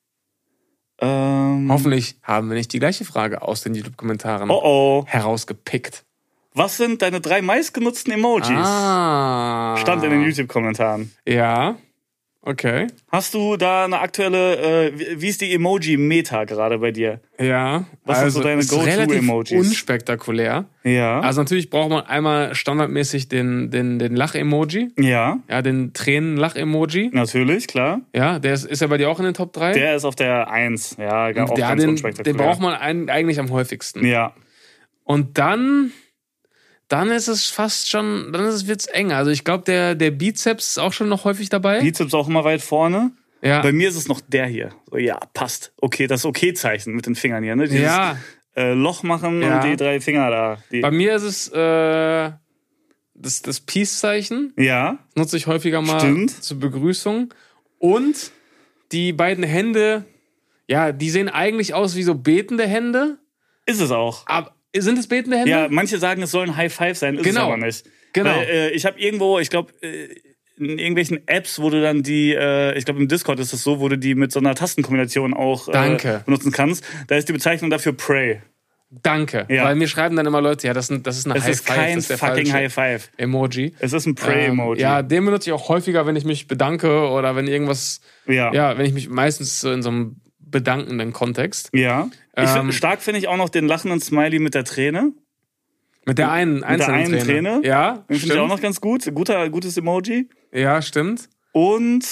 Hoffentlich haben wir nicht die gleiche Frage aus den YouTube-Kommentaren herausgepickt. Was sind deine 3 meistgenutzten Emojis? Stand in den YouTube-Kommentaren. Ja, okay. Hast du da eine aktuelle, wie ist die Emoji-Meta gerade bei dir? Ja, Was sind so deine ist relativ Go-To-Emojis? unspektakulär. Ja. Also natürlich braucht man einmal standardmäßig den Lach-Emoji. Ja, Ja, den Tränen-Lach-Emoji. natürlich, klar. Ja, der ist ja bei dir auch in den Top 3. Der ist auf der 1. Ja, auch ja, ganz den unspektakulär. braucht man eigentlich am häufigsten. Ja. Und dann ist es fast schon, wird's enger. Also ich glaube, der Bizeps ist auch schon noch häufig dabei. Bizeps auch immer weit vorne. Ja. Bei mir ist es noch der hier. So, ja, passt. Okay, das Okay-Zeichen mit den Fingern hier. Ne? Dieses Ja. Loch machen Ja. und die 3 Finger da. Bei mir ist es das Peace-Zeichen. Ja, Das nutze ich häufiger mal Stimmt. zur Begrüßung. Und die beiden Hände, ja, die sehen eigentlich aus wie so betende Hände. ist es auch. Aber sind es betende Hände? Ja, manche sagen, es soll ein High Five sein, ist Genau. es aber nicht. Genau. Weil, ich habe irgendwo, ich glaube, in irgendwelchen Apps, wo du dann die, ich glaube im Discord ist es so, wo du die mit so einer Tastenkombination auch Danke. benutzen kannst. Da ist die Bezeichnung dafür Pray. Danke. Ja. Weil mir schreiben dann immer Leute, ja, das ist eine Es High ist Five. kein das ist der fucking falsche High Five. Emoji. Es ist ein Pray-Emoji. Ja, den benutze ich auch häufiger, wenn ich mich bedanke oder wenn irgendwas, Ja. wenn ich mich meistens so in so einem bedankenden Kontext. Ja. Stark finde ich auch noch den lachenden Smiley mit der Träne. Mit der einen einzelnen Träne. Ja, Den finde ich auch noch ganz gut. Gutes Emoji. Ja, stimmt. Und,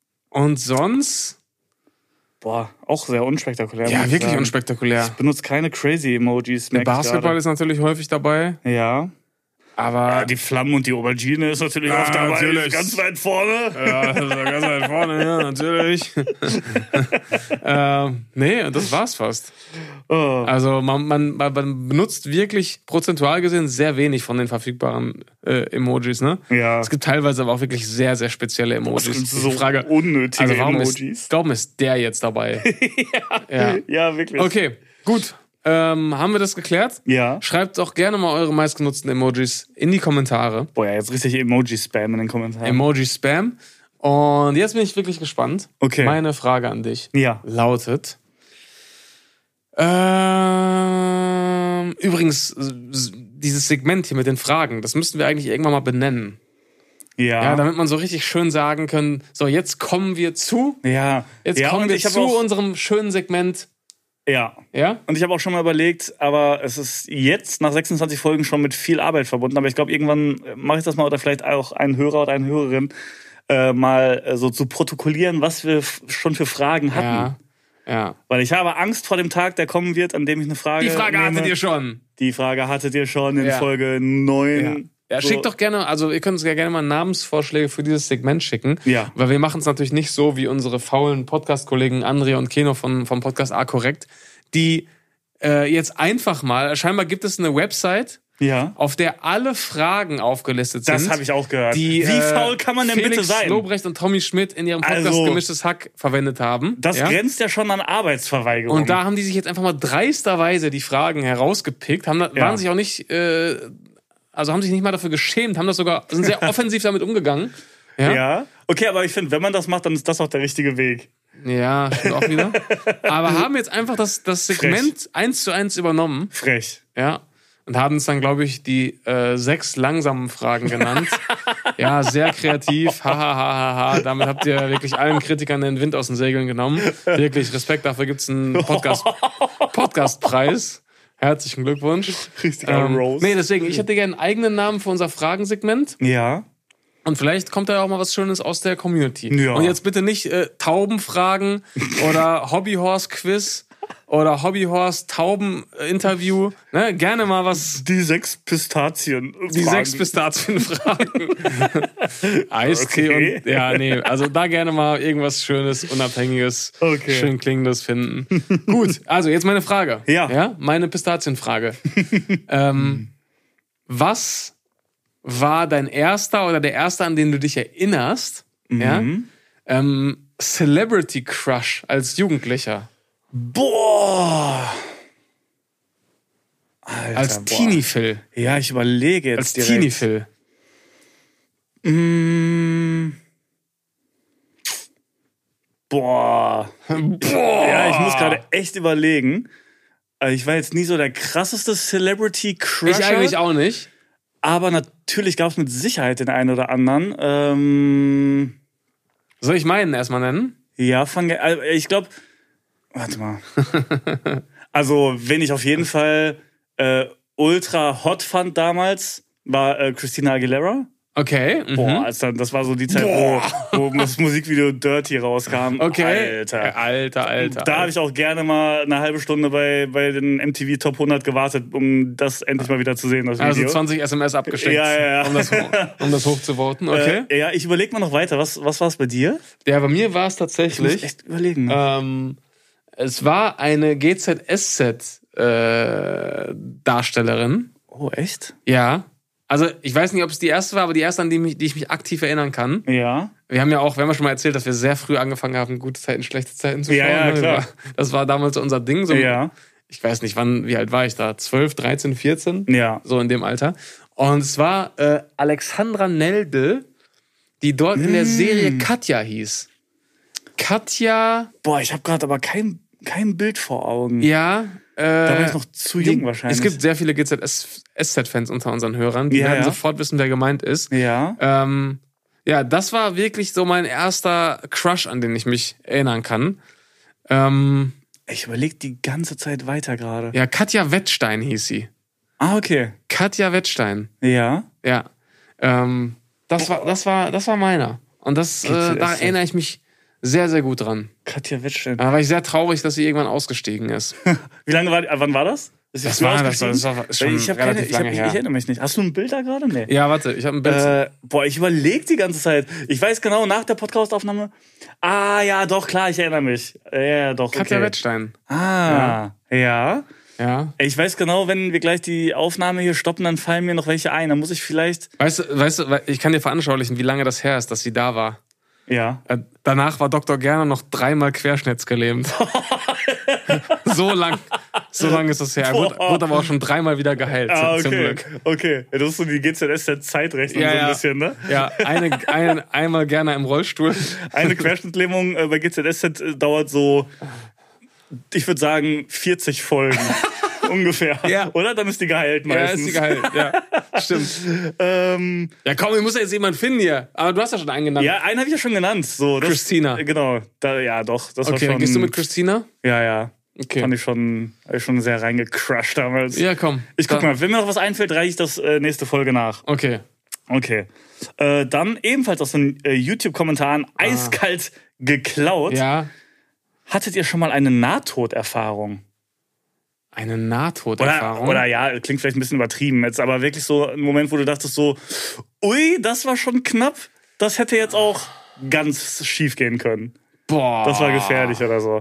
sonst? auch sehr unspektakulär. Ja, muss ich wirklich sagen. unspektakulär. Ich benutze keine crazy Emojis. Der merke ich Basketball gerade. ist natürlich häufig dabei, Ja. aber Die Flammen und die Aubergine ist natürlich Ja, oft dabei. natürlich. Ist ganz weit vorne. ja, das ist ja ganz weit vorne, ja, natürlich. Nee, das war's fast. Oh. Also man benutzt wirklich prozentual gesehen sehr wenig von den verfügbaren Emojis, ne? Ja. Es gibt teilweise aber auch wirklich sehr, sehr spezielle Emojis. Das sind so Die Frage, unnötige also warum Emojis. ist der jetzt dabei? ja. Ja, wirklich. Okay, gut. Haben wir das geklärt? Ja. Schreibt doch gerne mal eure meistgenutzten Emojis in die Kommentare. Boah, ja, jetzt richtig Emoji-Spam in den Kommentaren. Emoji-Spam. Und jetzt bin ich wirklich gespannt. Okay. Meine Frage an dich Ja. lautet... übrigens, dieses Segment hier mit den Fragen, das müssten wir eigentlich irgendwann mal benennen. Ja, damit man so richtig schön sagen kann, so jetzt kommen wir zu. Ja. Jetzt ja, kommen und wir ich hab zu auch, unserem schönen Segment. Ja. Ja? Und ich habe auch schon mal überlegt, aber es ist jetzt nach 26 Folgen schon mit viel Arbeit verbunden. Aber ich glaube, irgendwann mache ich das mal oder vielleicht auch einen Hörer oder eine Hörerin mal so zu protokollieren, was wir schon für Fragen hatten. Ja. Weil ich habe Angst vor dem Tag, der kommen wird, an dem ich eine Frage Die Frage nehme. hattet ihr schon. Die Frage hattet ihr schon in Ja. Folge 9. Ja, So. schickt doch gerne, also ihr könnt uns ja gerne mal Namensvorschläge für dieses Segment schicken. Ja. Weil wir machen es natürlich nicht so wie unsere faulen Podcast-Kollegen Andrea und Keno vom Podcast A Korrekt, die jetzt einfach mal, scheinbar gibt es eine Website, Ja. auf der alle Fragen aufgelistet sind. Das habe ich auch gehört. Die, Wie faul kann man denn Felix bitte sein? Lobrecht und Tommy Schmidt in ihrem Podcast Also, Gemischtes Hack verwendet haben. Das grenzt ja schon an Arbeitsverweigerung. Und da haben die sich jetzt einfach mal dreisterweise die Fragen herausgepickt, waren sich auch nicht, haben sich nicht mal dafür geschämt, sind sehr offensiv damit umgegangen. Ja. Okay, aber ich finde, wenn man das macht, dann ist das auch der richtige Weg. Ja, stimmt auch wieder. Aber haben jetzt einfach das Segment 1:1 übernommen. Frech. Ja. Und haben es dann, glaube ich, die 6 langsamen Fragen genannt. Ja, sehr kreativ. Ha. Damit habt ihr wirklich allen Kritikern den Wind aus den Segeln genommen. Wirklich Respekt, dafür gibt es einen Podcastpreis. Herzlichen Glückwunsch. Richtiger Rose. Nee, deswegen, ich hätte gerne einen eigenen Namen für unser Fragensegment. Ja. Und vielleicht kommt da auch mal was Schönes aus der Community. Ja. Und jetzt bitte nicht Taubenfragen oder Hobbyhorse-Quiz oder Hobbyhorst Tauben-Interview. Ne? Gerne mal was. Die 6 Pistazien. Die 6 Pistazien-Fragen. Eistee Okay. und. Ja, nee. Also da gerne mal irgendwas Schönes, Unabhängiges, schön Klingendes finden. Gut, also jetzt meine Frage. Ja. Meine Pistazienfrage. Was war dein erster oder der erste, an den du dich erinnerst? Ja? Celebrity Crush als Jugendlicher. Boah. Alter, Als Teenie-Phil. Ja, ich überlege jetzt Als direkt. Teenie-Phil. Boah. Ja, ich muss gerade echt überlegen. Also ich war jetzt nie so der krasseste Celebrity-Crusher. Ich eigentlich auch nicht. Aber natürlich gab es mit Sicherheit den einen oder anderen. Soll ich meinen erstmal nennen? Ja, ich glaube, warte mal. Also, wen ich auf jeden Fall ultra hot fand damals, war Christina Aguilera. Okay. Boah, das war so die Zeit, wo das Musikvideo Dirty rauskam. Okay. Alter. Da habe ich auch gerne mal eine halbe Stunde bei den MTV Top 100 gewartet, um das endlich mal wieder zu sehen, das Video. Also 20 SMS abgeschickt, Ja. um das hochzuvoten. Okay. Ja, ich überlege mal noch weiter. Was war es bei dir? Ja, bei mir war es Ich tatsächlich. muss echt überlegen. Es war eine GZSZ-Darstellerin. Oh, echt? Ja. Also, ich weiß nicht, ob es die erste war, aber die erste, an die ich mich aktiv erinnern kann. Ja. Wir haben ja schon mal erzählt, dass wir sehr früh angefangen haben, gute Zeiten, schlechte Zeiten zu schauen. Ja, klar. Das war damals unser Ding. So, Ja. Ich weiß nicht, wie alt war ich da? 12, 13, 14? Ja. So in dem Alter. Und es war Alexandra Nelde, die dort in der Serie Katja hieß. Katja. Boah, ich habe gerade aber kein Bild vor Augen. Ja. Da war ich noch zu jung wahrscheinlich. Es gibt sehr viele GZSZ-Fans unter unseren Hörern, die werden sofort wissen, wer gemeint ist. Ja. Ja, das war wirklich so mein erster Crush, an den ich mich erinnern kann. Ich überlege die ganze Zeit weiter gerade. Ja, Katja Wettstein hieß sie. Ah, okay. Katja Wettstein. Ja. Ja. Das war meiner. Und da erinnere ich mich sehr, sehr gut dran. Katja Wettstein. Da war ich sehr traurig, dass sie irgendwann ausgestiegen ist. Wann war das? Das war schon relativ lange her. Ich erinnere mich nicht. Hast du ein Bild da gerade? Nee. Ja, warte, ich habe ein Bild. Boah, ich überlege die ganze Zeit. Ich weiß genau, nach der Podcastaufnahme. Ah, ja, doch, klar, ich erinnere mich. Ja, doch, Katja okay. Wettstein. Ah, ja. Ja. Ich weiß genau, wenn wir gleich die Aufnahme hier stoppen, dann fallen mir noch welche ein. Dann muss ich vielleicht... Weißt du, ich kann dir veranschaulichen, wie lange das her ist, dass sie da war. Ja. Danach war Dr. Gerner noch 3-mal querschnittsgelähmt. So lang ist das her. Wurde aber auch schon 3-mal wieder geheilt, zum Glück. Okay, das ist so die GZSZ-Zeitrechnung so ein bisschen, ne? Ja, einmal Gerner im Rollstuhl. Eine Querschnittlähmung bei GZSZ dauert so, ich würde sagen, 40 Folgen. Ungefähr. Ja. Oder? Dann ist die geheilt meistens. Ja, ist die geheilt, ja. Stimmt. Ja, komm, ich muss ja jetzt jemanden finden hier. Aber du hast ja schon einen genannt. Ja, einen habe ich ja schon genannt. So, Christina. Genau. Ja, doch. Das war okay, schon, gehst du mit Christina? Ja. Okay. Fand ich schon sehr reingecrushed damals. Ja, komm. Ich guck mal, wenn mir noch was einfällt, reiche ich das nächste Folge nach. Okay. Dann ebenfalls aus den YouTube-Kommentaren eiskalt geklaut. Ja. Hattet ihr schon mal eine Nahtoderfahrung? Eine Nahtoderfahrung? Oder ja, klingt vielleicht ein bisschen übertrieben jetzt, aber wirklich so ein Moment, wo du dachtest so, ui, das war schon knapp, das hätte jetzt auch ganz schief gehen können. Boah. Das war gefährlich oder so.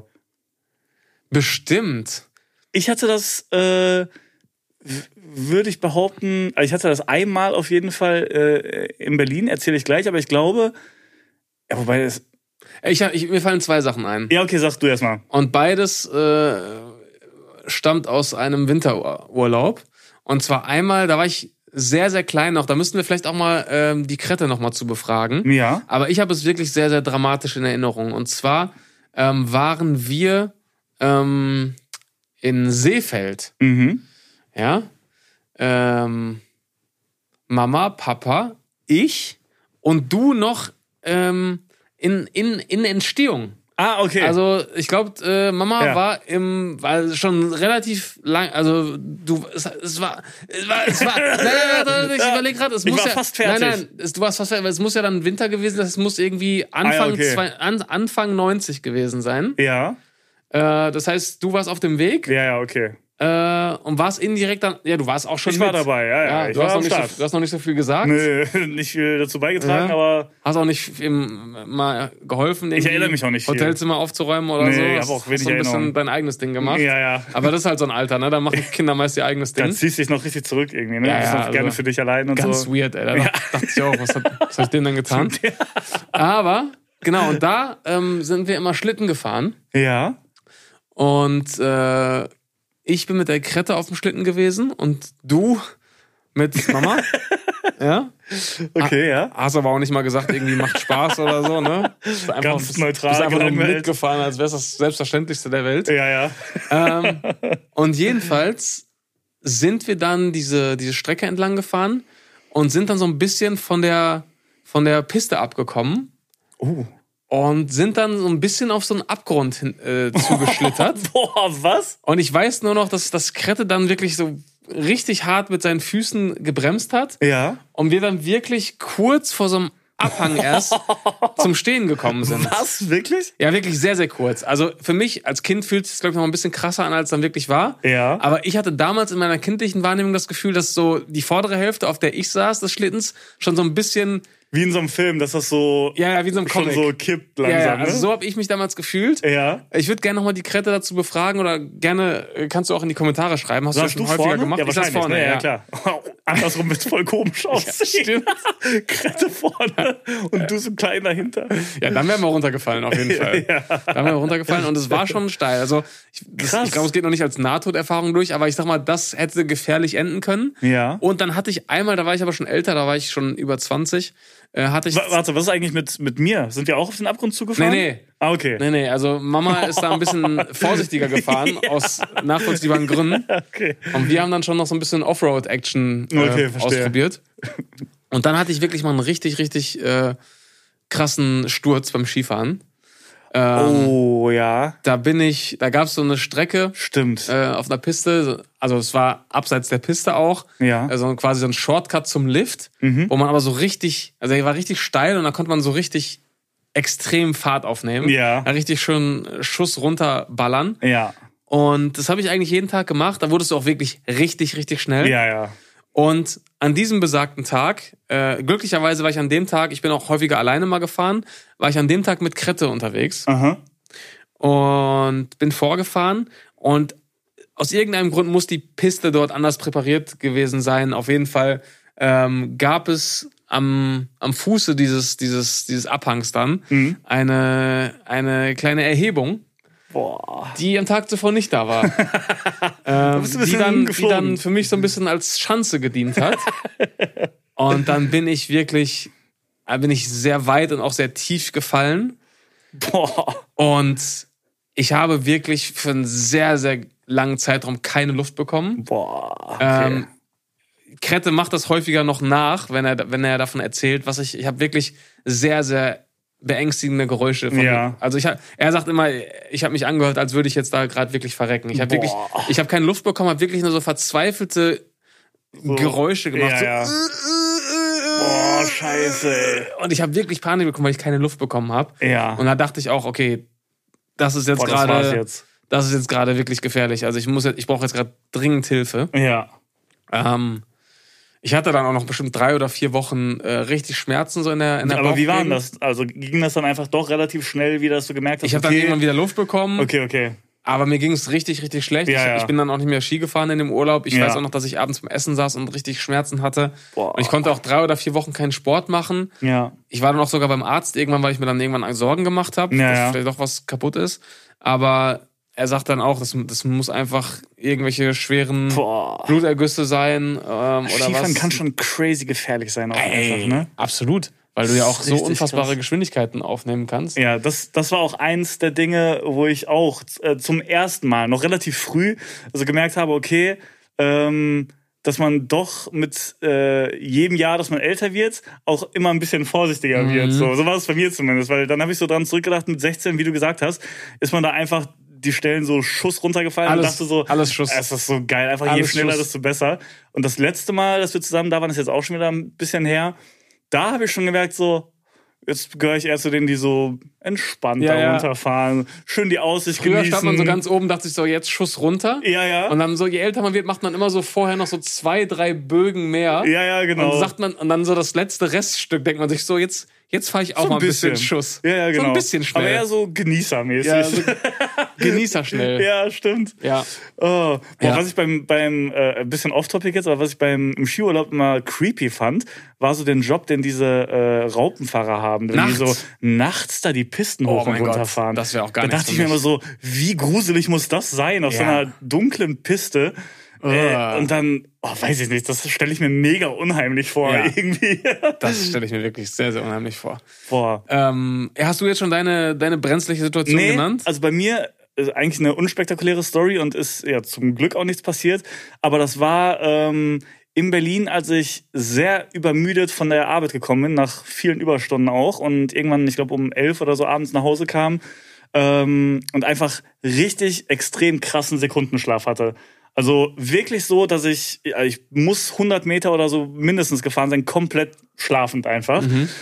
Bestimmt. Ich hatte das, würde ich behaupten, ich hatte das einmal auf jeden Fall in Berlin, erzähle ich gleich, aber ich glaube, ja, wobei das... Mir fallen 2 Sachen ein. Ja, okay, sagst du erst mal. Und beides stammt aus einem Winterurlaub. Und zwar einmal, da war ich sehr, sehr klein noch. Da müssten wir vielleicht auch mal die Krette noch mal zu befragen. Ja. Aber ich habe es wirklich sehr, sehr dramatisch in Erinnerung. Und zwar waren wir in Seefeld. Mhm. Ja. Mama, Papa, ich und du noch in Entstehung. Ah, okay. Also ich glaube, Mama war schon relativ lang. Also es war. Nein, ich überlege gerade. Ich war fast fertig. Du warst fast fertig. Weil es muss ja dann Winter gewesen sein. Es muss irgendwie Anfang 90 gewesen sein. Ja. Das heißt, du warst auf dem Weg. Ja, okay. Und warst indirekt dann, ja, du warst auch schon Ich war dabei, ja. Du hast noch nicht so viel gesagt. Nö, nicht viel dazu beigetragen, aber... Hast auch nicht mal geholfen, ich erinnere mich auch nicht viel. Hotelzimmer aufzuräumen oder so. Ich habe auch wenig so ein bisschen dein eigenes Ding gemacht. Ja. Aber das ist halt so ein Alter, ne? Da machen Kinder meist ihr eigenes Ding. Da ziehst du dich noch richtig zurück irgendwie, ne? Ja, bist auch also gerne für dich allein und ganz so. Ganz weird, ey. Da dachte ich auch, was hab ich denen denn getan? Aber, genau, und da sind wir immer Schlitten gefahren. Ja. Und ich bin mit der Krette auf dem Schlitten gewesen und du mit Mama. Ja. Okay, ja. Hast aber auch nicht mal gesagt, irgendwie macht Spaß oder so, ne? Ganz neutral. Bist einfach nur mitgefahren, als wäre es das Selbstverständlichste der Welt. Ja. Und jedenfalls sind wir dann diese Strecke entlang gefahren und sind dann so ein bisschen von der Piste abgekommen. Und sind dann so ein bisschen auf so einen Abgrund zugeschlittert. Boah, was? Und ich weiß nur noch, dass das Krette dann wirklich so richtig hart mit seinen Füßen gebremst hat. Ja. Und wir dann wirklich kurz vor so einem Abhang erst zum Stehen gekommen sind. Was? Wirklich? Ja, wirklich sehr, sehr kurz. Also für mich als Kind fühlt es sich, glaube ich, noch ein bisschen krasser an, als es dann wirklich war. Ja. Aber ich hatte damals in meiner kindlichen Wahrnehmung das Gefühl, dass so die vordere Hälfte, auf der ich saß, des Schlittens, schon so ein bisschen... Wie in so einem Film, dass das so... Ja, wie in so einem Comic. Schon so kippt langsam, ja, also ne? so habe ich mich damals gefühlt. Ja. Ich würde gerne nochmal die Krette dazu befragen oder gerne kannst du auch in die Kommentare schreiben. Hast du schon häufiger vorne? gemacht? Ja, wahrscheinlich, vorne, ne? Ja, klar. Andersrum wird es voll komisch aussehen. Ja, Krette vorne und du so klein dahinter. Ja, dann wären wir runtergefallen auf jeden Fall. Ja. Dann wären wir runtergefallen und es war schon steil. Also ich glaube, es geht noch nicht als Nahtoderfahrung durch, aber ich sag mal, das hätte gefährlich enden können. Ja. Und dann hatte ich einmal, da war ich aber schon älter, da war ich schon über 20, hatte ich... Warte, was ist eigentlich mit mir? Sind wir auch auf den Abgrund zugefahren? Nee. Ah, okay. Nee, also Mama ist da ein bisschen vorsichtiger gefahren, aus nachvollziehbaren Gründen. Okay. Und wir haben dann schon noch so ein bisschen Offroad-Action ausprobiert. Und dann hatte ich wirklich mal einen richtig, richtig krassen Sturz beim Skifahren. Ja. Da gab es so eine Strecke. Stimmt. Auf einer Piste, also es war abseits der Piste auch. Ja. Also quasi so ein Shortcut zum Lift, wo man aber so richtig, also er war richtig steil und da konnte man so richtig extrem Fahrt aufnehmen. Ja. Richtig schön Schuss runterballern. Ja. Und das habe ich eigentlich jeden Tag gemacht. Da wurdest du auch wirklich richtig, richtig schnell. Ja. Und an diesem besagten Tag, glücklicherweise war ich an dem Tag, ich bin auch häufiger alleine mal gefahren, war ich an dem Tag mit Krette unterwegs. Aha. Und bin vorgefahren und aus irgendeinem Grund muss die Piste dort anders präpariert gewesen sein. Auf jeden Fall gab es am Fuße dieses Abhangs dann eine kleine Erhebung. Boah. Die am Tag zuvor nicht da war. Die dann für mich so ein bisschen als Schanze gedient hat. Und dann bin ich sehr weit und auch sehr tief gefallen. Boah. Und ich habe wirklich für einen sehr, sehr langen Zeitraum keine Luft bekommen. Boah. Okay. Krette macht das häufiger noch nach, wenn er davon erzählt, ich habe wirklich sehr, sehr beängstigende Geräusche von mir. Also er sagt immer, ich habe mich angehört, als würde ich jetzt da gerade wirklich verrecken. Ich habe keine Luft bekommen, habe wirklich nur so verzweifelte Geräusche gemacht. Ja. Boah, scheiße. Und ich habe wirklich Panik bekommen, weil ich keine Luft bekommen habe. Ja. Und da dachte ich auch, okay, das ist jetzt gerade wirklich gefährlich. Also ich brauche jetzt gerade dringend Hilfe. Ja. Ich hatte dann auch noch bestimmt 3 oder 4 Wochen richtig Schmerzen so in der Aber wie war das? Also ging das dann einfach doch relativ schnell wieder, dass du gemerkt hast, ich habe dann irgendwann wieder Luft bekommen. Okay. Aber mir ging es richtig, richtig schlecht. Ja. Ich bin dann auch nicht mehr Ski gefahren in dem Urlaub. Ich weiß auch noch, dass ich abends beim Essen saß und richtig Schmerzen hatte. Boah. Und ich konnte auch 3 oder 4 Wochen keinen Sport machen. Ja. Ich war dann auch sogar beim Arzt irgendwann, weil ich mir dann irgendwann Sorgen gemacht habe, dass vielleicht doch was kaputt ist. Aber er sagt dann auch, das muss einfach irgendwelche schweren Blutergüsse sein oder Skifahren was. kann schon crazy gefährlich sein auch einfach, ne? Absolut. Weil du ja auch so Richtig unfassbare krass. Geschwindigkeiten aufnehmen kannst. Ja, das war auch eins der Dinge, wo ich auch zum ersten Mal, noch relativ früh, gemerkt habe, okay, dass man doch mit jedem Jahr, dass man älter wird, auch immer ein bisschen vorsichtiger wird. So war es bei mir zumindest, weil dann habe ich so dran zurückgedacht, mit 16, wie du gesagt hast, ist man da einfach die Stellen so Schuss runtergefallen und dachte so, alles Schuss. Es ist so geil, einfach je schneller, desto besser. Und das letzte Mal, dass wir zusammen da waren, ist jetzt auch schon wieder ein bisschen her, da habe ich schon gemerkt so, Jetzt gehöre ich eher zu denen, die so entspannt da runterfahren. Schön die Aussicht Früher genießen. stand man so ganz oben, dachte ich so, jetzt Schuss runter. Ja. Und dann so, je älter man wird, macht man immer so vorher noch so 2, 3 Bögen mehr. Ja, genau. Und dann so das letzte Reststück, denkt man sich so, jetzt fahre ich auch so mal ein bisschen Schuss. Ja, genau. So ein bisschen schnell. Aber eher so genießermäßig. Ja, so Genießer schnell. Ja, stimmt. Ja. Was ich beim bisschen off-topic jetzt, aber was ich im Skiurlaub immer creepy fand, war so den Job, den diese Raupenfahrer haben. Wenn die so nachts da die Pisten hoch und runter fahren. Das wäre auch gar nichts. Da dachte ich mir immer so, wie gruselig muss das sein auf so einer dunklen Piste? Und dann, weiß ich nicht, das stelle ich mir mega unheimlich vor, irgendwie. Das stelle ich mir wirklich sehr, sehr unheimlich vor. Boah. Hast du jetzt schon deine brenzliche Situation genannt? Also bei mir ist eigentlich eine unspektakuläre Story und ist ja zum Glück auch nichts passiert. Aber das war in Berlin, als ich sehr übermüdet von der Arbeit gekommen bin, nach vielen Überstunden auch und irgendwann, ich glaube um 11 oder so abends nach Hause kam und einfach richtig extrem krassen Sekundenschlaf hatte. Also wirklich so, dass ich muss 100 Meter oder so mindestens gefahren sein, komplett schlafend einfach.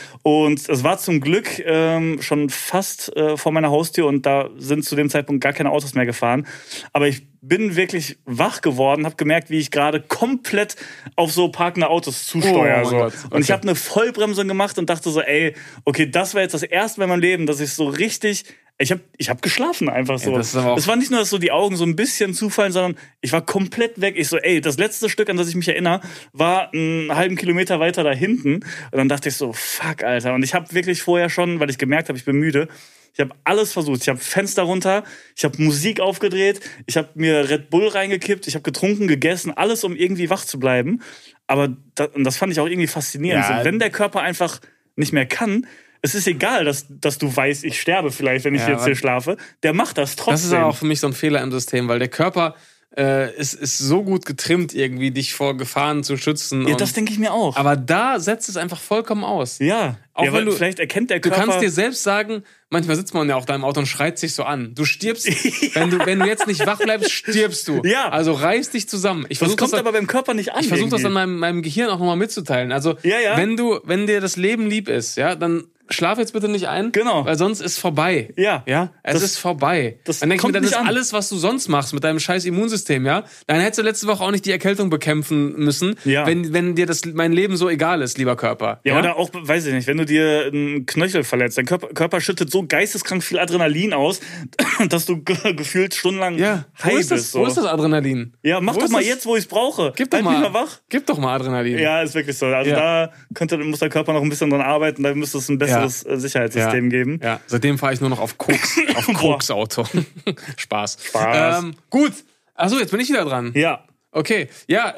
Und es war zum Glück schon fast vor meiner Haustür und da sind zu dem Zeitpunkt gar keine Autos mehr gefahren. Aber ich bin wirklich wach geworden, habe gemerkt, wie ich gerade komplett auf so parkende Autos zusteuere. Okay. Und ich habe eine Vollbremsung gemacht und dachte so, okay, das war jetzt das erste Mal in meinem Leben, dass ich so richtig... Ich hab geschlafen einfach so. Es war nicht nur, dass so die Augen so ein bisschen zufallen, sondern ich war komplett weg. Ich so, das letzte Stück, an das ich mich erinnere, war einen halben Kilometer weiter da hinten. Und dann dachte ich so, fuck, Alter. Und ich habe wirklich vorher schon, weil ich gemerkt habe, ich bin müde, ich habe alles versucht. Ich habe Fenster runter, ich habe Musik aufgedreht, ich habe mir Red Bull reingekippt, ich habe getrunken, gegessen, alles, um irgendwie wach zu bleiben. Aber das fand ich auch irgendwie faszinierend. Ja. So, wenn der Körper einfach nicht mehr kann, es ist egal, dass du weißt, ich sterbe vielleicht, wenn ich jetzt hier schlafe. Der macht das trotzdem. Das ist aber auch für mich so ein Fehler im System, weil der Körper ist so gut getrimmt, irgendwie dich vor Gefahren zu schützen. Ja, das denke ich mir auch. Aber da setzt es einfach vollkommen aus. Ja, auch wenn vielleicht erkennt der Körper... Du kannst dir selbst sagen, manchmal sitzt man ja auch da im Auto und schreit sich so an. Du stirbst, wenn du jetzt nicht wach bleibst, stirbst du. Ja. Also reiß dich zusammen. Das kommt aber beim Körper nicht an. Ich versuche das an meinem Gehirn auch nochmal mitzuteilen. Also, wenn dir das Leben lieb ist, dann schlaf jetzt bitte nicht ein, weil sonst ist vorbei. Ja. Es ist vorbei. Dann denke ich mir, das ist alles, was du sonst machst mit deinem scheiß Immunsystem, ja? Dann hättest du letzte Woche auch nicht die Erkältung bekämpfen müssen, wenn dir mein Leben so egal ist, lieber Körper. Ja, oder auch, weiß ich nicht, wenn du dir einen Knöchel verletzt, dein Körper schüttet so geisteskrank viel Adrenalin aus, dass du gefühlt stundenlang high bist. Wo ist das Adrenalin? Ja, mach doch mal jetzt, wo ich es brauche. Gib doch mal wach. Gib doch mal Adrenalin. Ja, ist wirklich so. Also da muss der Körper noch ein bisschen dran arbeiten, da müsste es ein besseres Sicherheitssystem geben. Ja, seitdem fahre ich nur noch auf Koks, auf Koks-Auto. Spaß. Gut. Achso, jetzt bin ich wieder dran. Ja. Okay,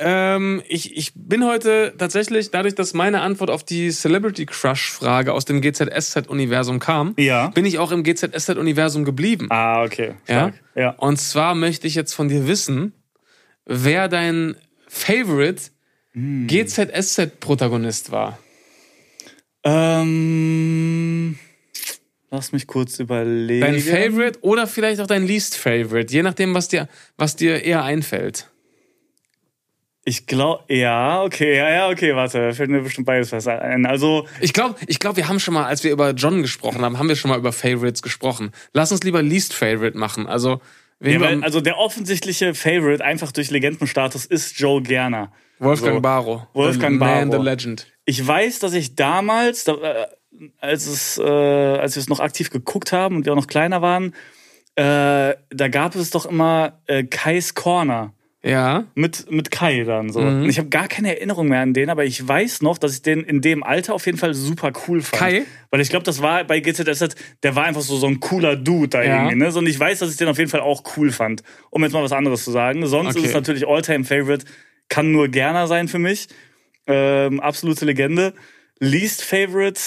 ich bin heute tatsächlich, dadurch, dass meine Antwort auf die Celebrity Crush-Frage aus dem GZSZ-Universum kam, bin ich auch im GZSZ-Universum geblieben. Ah, okay. Ja? Und zwar möchte ich jetzt von dir wissen, wer dein Favorite GZSZ-Protagonist war. Lass mich kurz überlegen. Dein Favorite oder vielleicht auch dein Least Favorite, je nachdem, was dir eher einfällt. Ich glaube, okay, warte, fällt mir bestimmt beides was ein. Also ich glaube, wir haben schon mal, als wir über John gesprochen haben wir schon mal über Favorites gesprochen. Lass uns lieber Least Favorite machen. Also der offensichtliche Favorite einfach durch Legendenstatus ist Joe Gerner. Wolfgang Barrow. Wolfgang Barrow. Man, the Legend. Ich weiß, dass ich damals, als wir es noch aktiv geguckt haben und wir auch noch kleiner waren, da gab es doch immer Kais Corner. Ja. Mit Kai dann so. Und ich habe gar keine Erinnerung mehr an den, aber ich weiß noch, dass ich den in dem Alter auf jeden Fall super cool fand. Kai? Weil ich glaube, das war bei GZSZ, der war einfach so ein cooler Dude da irgendwie. Ne? Und ich weiß, dass ich den auf jeden Fall auch cool fand. Um jetzt mal was anderes zu sagen. Sonst ist es natürlich All-Time-Favorite. Kann nur Gerner sein für mich. Absolute Legende. Least Favorite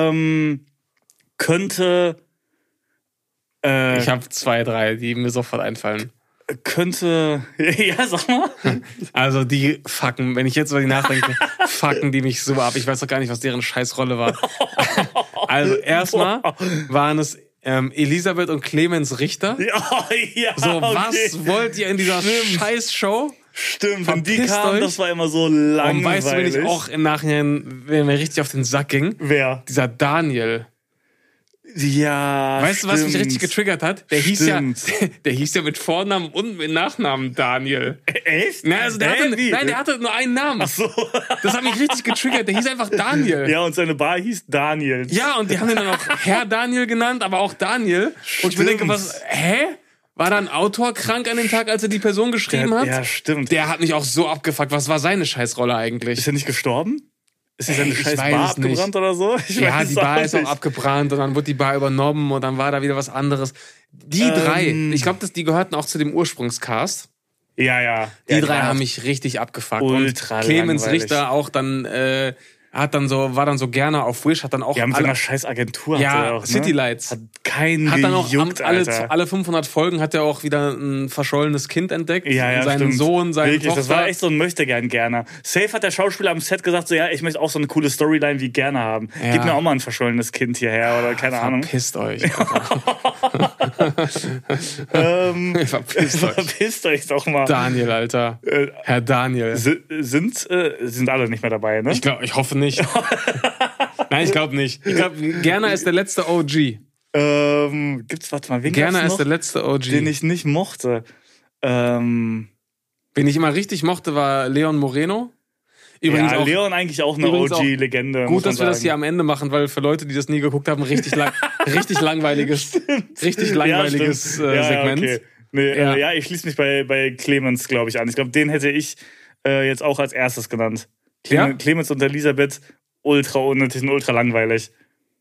könnte... ich habe 2, 3, die mir sofort einfallen. Ja, sag mal. Also die fucken, wenn ich jetzt über die nachdenke, fucken die mich so ab. Ich weiß doch gar nicht, was deren Scheißrolle war. Also erstmal waren es Elisabeth und Clemens Richter. Ja, so, was wollt ihr in dieser Scheißshow? Stimmt, wenn die Verpisst kamen, euch. das war immer so langweilig. Und weißt du, wenn ich auch im Nachhinein, wenn mir richtig auf den Sack ging? Wer? Dieser Daniel. Ja, Weißt du, was mich stimmt. richtig getriggert hat? Der hieß ja mit Vornamen und mit Nachnamen Daniel. Echt? Nein, also der hatte nur einen Namen. Ach so. Das hat mich richtig getriggert. Der hieß einfach Daniel. Ja, und seine Bar hieß Daniel. Ja, und die haben ihn dann auch Herr Daniel genannt, aber auch Daniel. Und ich mir denke, war da ein Autor krank an dem Tag, als er die Person geschrieben hat? Ja, stimmt. Der hat mich auch so abgefuckt. Was war seine Scheißrolle eigentlich? Ist er nicht gestorben? Ist seine Ich scheiß weiß Bar es nicht. abgebrannt oder so? Ja, die Bar ist auch nicht. abgebrannt und dann wurde die Bar übernommen und dann war da wieder was anderes. Die drei, ich glaube, die gehörten auch zu dem Ursprungscast. Ja. Die drei haben mich richtig abgefuckt. ultra Und Clemens langweilig. Richter auch dann, war dann so gerne auf Wish, hat dann auch Ja, mit seiner scheiß Agentur. Ja, hat er auch, City Lights. Hat keinen hat dann auch gejuckt, Alter. alle 500 Folgen hat er auch wieder ein verschollenes Kind entdeckt. Ja, seinen stimmt. Sohn, seine Wirklich, Tochter. das war echt so ein Möchtegern-Gerner. Safe hat der Schauspieler am Set gesagt, so, ja, ich möchte auch so eine coole Storyline wie gerne haben. Ja. Gib mir auch mal ein verschollenes Kind hierher oder keine Ahnung. Verpisst euch. Verpisst euch doch mal. Daniel, Alter. Herr Daniel. Sind alle nicht mehr dabei, ne? Ich hoffe nicht. Nein, ich glaube nicht. Ich glaube, Gerner ist der letzte OG. Warte mal, wen Gerner gab's ist noch, der letzte OG. den ich nicht mochte? Wen ich immer richtig mochte, war Leon Moreno. Übrigens ja, auch Leon eigentlich auch eine übrigens auch OG-Legende. gut, dass wir das hier am Ende machen, weil für Leute, die das nie geguckt haben, richtig langweiliges Segment. Okay. Nee, Ja. ich schließe mich bei Clemens, glaube ich, an. Ich glaube, den hätte ich jetzt auch als erstes genannt. Ja? Clemens und Elisabeth, ultra unnötig und ultra langweilig.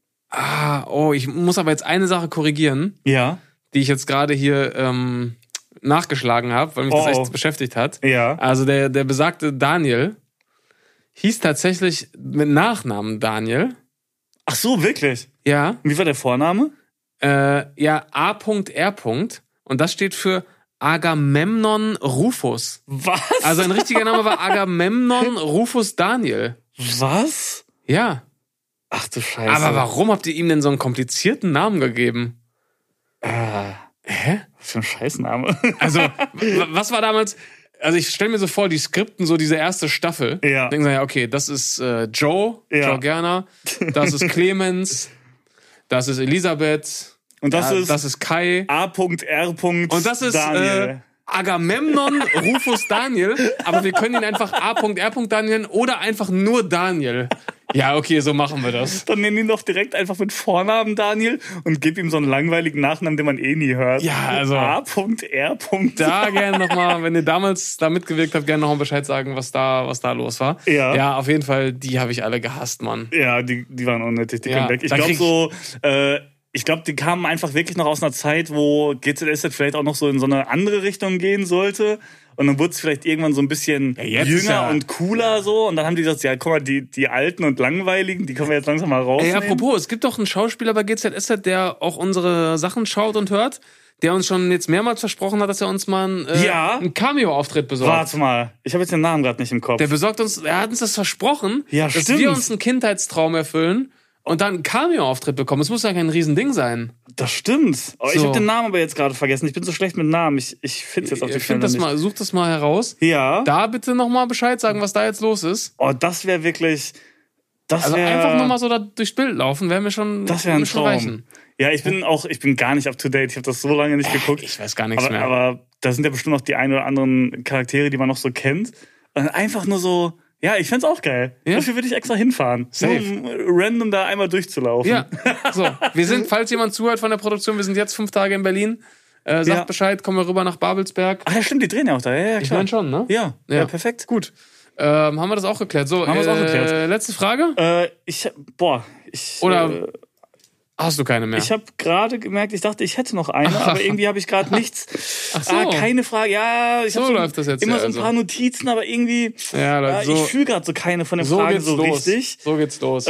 Ich muss aber jetzt eine Sache korrigieren, Ja. die ich jetzt gerade hier nachgeschlagen habe, weil mich das echt beschäftigt hat. Ja. Also der besagte Daniel hieß tatsächlich mit Nachnamen Daniel. Ach so, wirklich? Ja. Wie war der Vorname? A.R. Und das steht für Agamemnon Rufus. Was? Also ein richtiger Name war Agamemnon Rufus Daniel. Was? Ja. Ach du Scheiße. Aber warum habt ihr ihm denn so einen komplizierten Namen gegeben? Hä? Was für ein Scheißname. Also, was war damals... Also ich stelle mir so vor, die Skripten, so diese erste Staffel. Ja. Denken sie, ja, okay, das ist Joe Gerner, das ist Clemens, das ist Elisabeth, Und das ist Kai A.R. und das ist Daniel. Agamemnon Rufus Daniel, aber wir können ihn einfach A.R. Daniel nennen oder einfach nur Daniel. Ja, okay, so machen wir das. Dann nenn ihn doch direkt einfach mit Vornamen Daniel und gib ihm so einen langweiligen Nachnamen, den man eh nie hört. Ja, also A.R. da gerne nochmal, wenn ihr damals da mitgewirkt habt, gerne nochmal Bescheid sagen, was da los war. Ja, auf jeden Fall, die habe ich alle gehasst, Mann. Ja, die waren unnötig, die können weg. Ich glaube, die kamen einfach wirklich noch aus einer Zeit, wo GZSZ vielleicht auch noch so in so eine andere Richtung gehen sollte. Und dann wurde es vielleicht irgendwann so ein bisschen jünger und cooler so. Und dann haben die gesagt, ja, guck mal, die Alten und Langweiligen, die können wir jetzt langsam mal rausnehmen. Apropos, es gibt doch einen Schauspieler bei GZSZ, der auch unsere Sachen schaut und hört, der uns schon jetzt mehrmals versprochen hat, dass er uns mal einen Cameo-Auftritt besorgt. Warte mal, ich habe jetzt den Namen gerade nicht im Kopf. Er hat uns das versprochen, Ja, dass stimmt. wir uns einen Kindheitstraum erfüllen und dann einen Cameo-Auftritt bekommen. Das muss ja kein Riesending sein. Das stimmt. Oh, ich So. habe den Namen aber jetzt gerade vergessen. Ich bin so schlecht mit Namen. Ich finde es jetzt auf die Schnelle nicht. Such das mal heraus. Ja. Da bitte nochmal Bescheid sagen, was da jetzt los ist. Oh, das wäre wirklich... Also einfach nochmal so da durchs Bild laufen, wäre mir schon Das wäre ein schon Traum. reichen. Ja, ich bin gar nicht up to date. Ich habe das so lange nicht geguckt. Ich weiß gar nichts mehr. Aber da sind ja bestimmt noch die ein oder anderen Charaktere, die man noch so kennt. Und einfach nur so... Ja, ich find's auch geil. Ja? Dafür würde ich extra hinfahren. Safe. Nur, um random da einmal durchzulaufen. Ja, so. Wir sind, falls jemand zuhört von der Produktion, wir sind jetzt 5 Tage in Berlin. Sagt Bescheid, kommen wir rüber nach Babelsberg. Ach ja, stimmt, die drehen ja auch da. Ja, klar. Ich meine schon, ne? Ja, perfekt. Gut. Haben wir das auch geklärt? So, Haben wir das auch geklärt. Letzte Frage? Oder hast du keine mehr? Ich habe gerade gemerkt, ich dachte, ich hätte noch eine, aber irgendwie habe ich gerade nichts. Ach so. Keine Frage. Ja, ich So habe läuft das jetzt immer ja, so ein paar Notizen, aber irgendwie Ja, Leute, so- ich fühle gerade so keine von den so Fragen geht's so los. richtig. So geht's los.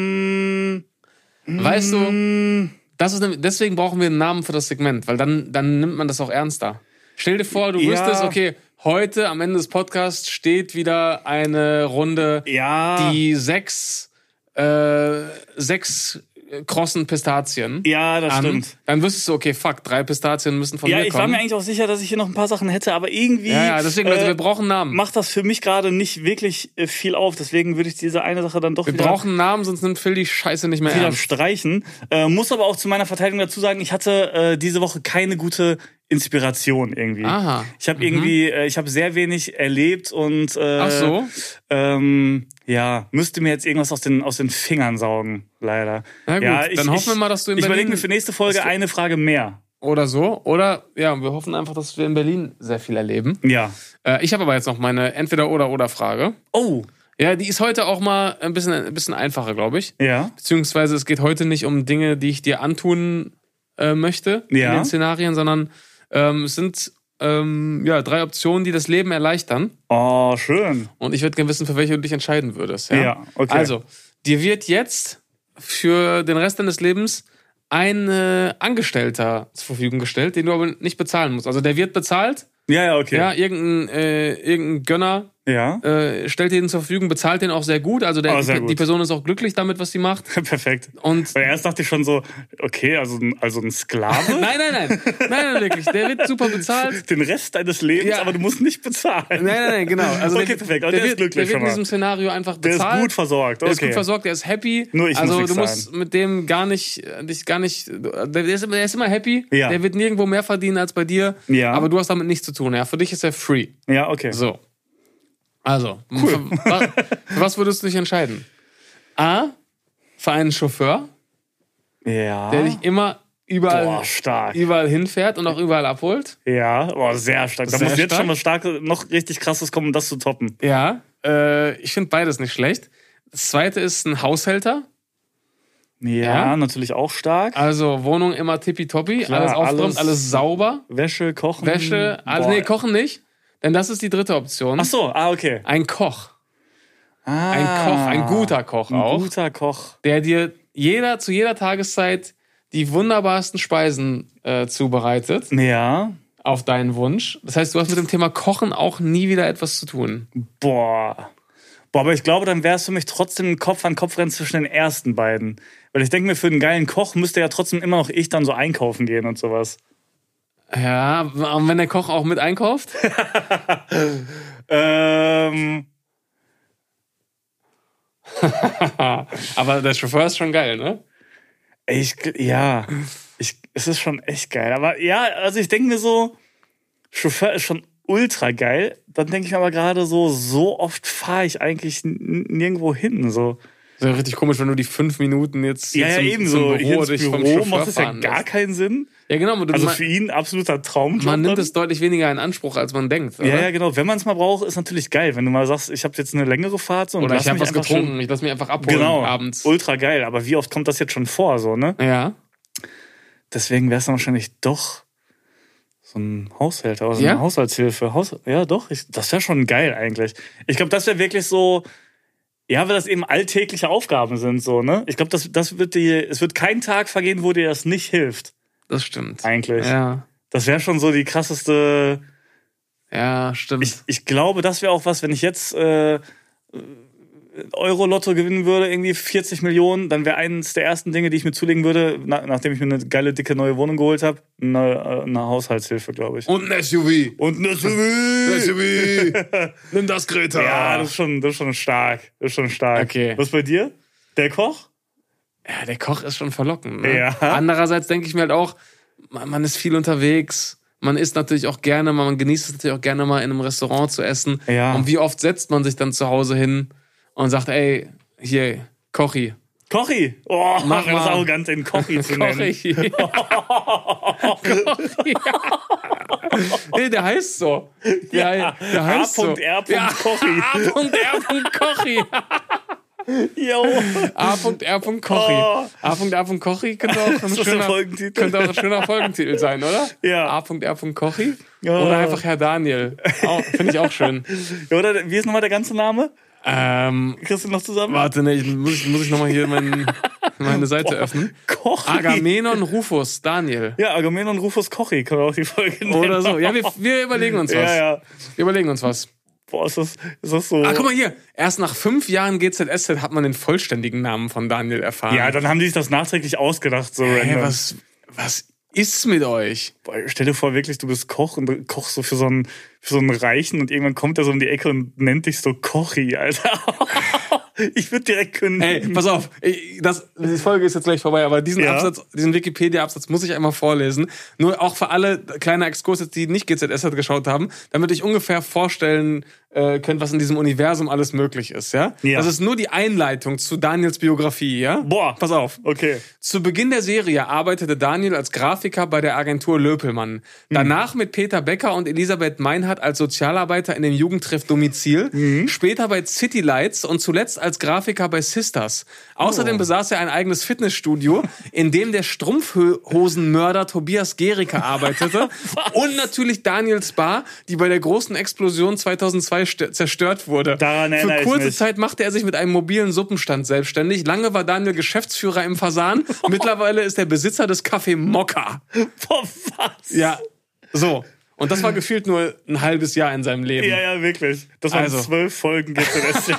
Weißt Weißt du, deswegen brauchen wir einen Namen für das Segment, weil dann nimmt man das auch ernster. Stell dir vor, du wüsstest, okay, heute am Ende des Podcasts steht wieder eine Runde, Ja. die sechs krossen Pistazien Ja, das stimmt. dann wüsstest du, okay, fuck, 3 Pistazien müssen von mir kommen. Ja, ich war mir eigentlich auch sicher, dass ich hier noch ein paar Sachen hätte, aber irgendwie Ja, deswegen, Leute, wir brauchen Namen. macht das für mich gerade nicht wirklich viel auf. Deswegen würde ich diese eine Sache dann doch Wir brauchen Namen, sonst nimmt Phil die Scheiße nicht mehr wieder ernst. streichen. Muss aber auch zu meiner Verteidigung dazu sagen, ich hatte diese Woche keine gute Inspiration irgendwie. Aha. Ich habe ich habe sehr wenig erlebt und Ach so? müsste mir jetzt irgendwas aus den Fingern saugen, leider. Na gut, ja, dann hoffen wir mal, dass du in Ich Berlin... überlege mir für nächste Folge eine Frage mehr. Oder so. Oder, ja, wir hoffen einfach, dass wir in Berlin sehr viel erleben. Ja. Ich habe aber jetzt noch meine Entweder-Oder-Oder-Frage. Oh. Ja, die ist heute auch mal ein bisschen einfacher, glaube ich. Ja. Beziehungsweise es geht heute nicht um Dinge, die ich dir antun möchte in den Szenarien, sondern es sind 3 Optionen, die das Leben erleichtern. Oh, schön. Und ich würde gerne wissen, für welche du dich entscheiden würdest. Ja, okay. Also, dir wird jetzt für den Rest deines Lebens ein Angestellter zur Verfügung gestellt, den du aber nicht bezahlen musst. Also der wird bezahlt. Ja, okay. Ja, irgendein Gönner stellt den zur Verfügung, bezahlt den auch sehr gut. Also die Person ist auch glücklich damit, was sie macht. Perfekt. Und weil erst dachte ich schon so, okay, also ein Sklave? Nein, wirklich. Der wird super bezahlt. Den Rest deines Lebens, aber du musst nicht bezahlen. Nein, genau. Also okay, perfekt. Und der ist glücklich. Der wird in diesem Szenario einfach bezahlt. Der ist gut versorgt. Okay. Der ist gut versorgt, der ist happy. Nur ich also muss du musst mit dem der ist immer happy. Ja. Der wird nirgendwo mehr verdienen als bei dir. Ja. Aber du hast damit nichts zu tun. Ja. Für dich ist er free. Ja, okay. So. Also, cool. für was würdest du dich entscheiden? A, für einen Chauffeur, der dich immer überall hinfährt und auch überall abholt. Ja, sehr stark. Da muss jetzt schon was Starkes, noch richtig Krasses kommen, um das zu toppen. Ja, ich finde beides nicht schlecht. Das zweite ist ein Haushälter. Ja, natürlich auch stark. Also Wohnung immer tippitoppi, alles aufgeräumt, alles sauber. Wäsche, kochen. Kochen nicht. Denn das ist die dritte Option. Ach so, okay. Ein Koch. Ein guter Koch auch. Ein guter Koch. Der dir zu jeder Tageszeit die wunderbarsten Speisen zubereitet. Ja. Auf deinen Wunsch. Das heißt, du hast mit dem Thema Kochen auch nie wieder etwas zu tun. Boah, aber ich glaube, dann wäre es für mich trotzdem ein Kopf-an-Kopf-Rennen zwischen den ersten beiden. Weil ich denke mir, für einen geilen Koch müsste ja trotzdem immer noch ich dann so einkaufen gehen und sowas. Ja, und wenn der Koch auch mit einkauft? Aber der Chauffeur ist schon geil, ne? Es ist schon echt geil. Aber ja, also ich denke mir so, Chauffeur ist schon ultra geil. Dann denke ich mir aber gerade so oft fahre ich eigentlich nirgendwo hin. So. Das ist ja richtig komisch, wenn du die 5 Minuten jetzt zum Büro dich vom Chauffeur macht das ja fahren gar lässt. keinen Sinn. Ja, genau. Also für ihn absoluter Traumjob. Man nimmt es deutlich weniger in Anspruch, als man denkt. Oder? Ja, genau. Wenn man es mal braucht, ist natürlich geil. Wenn du mal sagst, ich habe jetzt eine längere Fahrt. Und oder ich habe was getrunken, ich lass mich einfach abholen abends. Ultra geil. Aber wie oft kommt das jetzt schon vor? So, ne? Ja. Deswegen wäre es dann wahrscheinlich doch so ein Haushälter, also eine Haushaltshilfe. Das wäre schon geil eigentlich. Ich glaube, das wäre wirklich so... Ja, weil das eben alltägliche Aufgaben sind, so, ne? Ich glaube, es wird kein Tag vergehen, wo dir das nicht hilft. Das stimmt. Eigentlich. Ja. Das wäre schon so die krasseste. Ja, stimmt. Ich glaube, das wäre auch was, wenn ich jetzt Euro-Lotto gewinnen würde, irgendwie 40 Millionen, dann wäre eines der ersten Dinge, die ich mir zulegen würde, nachdem ich mir eine geile, dicke neue Wohnung geholt habe, eine Haushaltshilfe, glaube ich. Und ein SUV. SUV. Nimm das, Greta. Ja, das ist schon stark. Okay. Was bei dir? Der Koch? Ja, der Koch ist schon verlockend. Ne? Ja. Andererseits denke ich mir halt auch, man ist viel unterwegs. Man isst natürlich auch gerne mal, man genießt es natürlich auch gerne mal in einem Restaurant zu essen. Ja. Und wie oft setzt man sich dann zu Hause hin und sagt, ey, hier, Kochi. Kochi? Oh, mach das mal. arrogant, den Kochi zu nennen. Kochi. Kochi. Nee, der heißt so. Der heißt so. A.R. Kochi. A.R. Kochi. Jo. A.R. Kochi. A.R. Kochi könnte auch ein schöner Folgentitel sein, oder? Ja. A.R. Kochi. Oder einfach Herr Daniel. Finde ich auch schön. Ja, oder wie ist nochmal der ganze Name? Kriegst du noch zusammen? Warte, ne, muss ich nochmal hier meine Seite öffnen. Kochi. Agamenon Rufus Daniel. Ja, Agamenon Rufus Kochi können wir auch die Folge nennen. Oder so. Ja, wir überlegen uns was. Ja. Wir überlegen uns was. Boah, ist das so... Guck mal hier. Erst nach 5 Jahren GZSZ hat man den vollständigen Namen von Daniel erfahren. Ja, dann haben die sich das nachträglich ausgedacht, so random. Was ist mit euch? Boah, stell dir vor, wirklich, du bist Koch und kochst so für so einen Reichen und irgendwann kommt er so um die Ecke und nennt dich so Kochi, Alter. Ich würde direkt kündigen. Ey, pass auf, die Folge ist jetzt gleich vorbei, aber diesen Wikipedia-Absatz muss ich einmal vorlesen. Nur auch für alle kleine Exkurse, die nicht GZSZ geschaut haben, damit ich ungefähr vorstellen könnt, was in diesem Universum alles möglich ist, ja? Das ist nur die Einleitung zu Daniels Biografie, ja? Boah. Pass auf. Okay. Zu Beginn der Serie arbeitete Daniel als Grafiker bei der Agentur Löpelmann. Danach mit Peter Becker und Elisabeth Meinhardt als Sozialarbeiter in dem Jugendtreff Domizil. Später bei City Lights und zuletzt als Grafiker bei Sisters. Außerdem besaß er ein eigenes Fitnessstudio, in dem der Strumpfhosenmörder Tobias Gericke arbeitete. Und natürlich Daniels Bar, die bei der großen Explosion 2002 zerstört wurde. Daran erinnere ich Für kurze mich. Zeit machte er sich mit einem mobilen Suppenstand selbstständig. Lange war Daniel Geschäftsführer im Fasan. Mittlerweile ist er Besitzer des Café Mokka. Boah, was? Ja, so. Und das war gefühlt nur ein halbes Jahr in seinem Leben. Ja, wirklich. Das waren 12 Folgen GZSZ.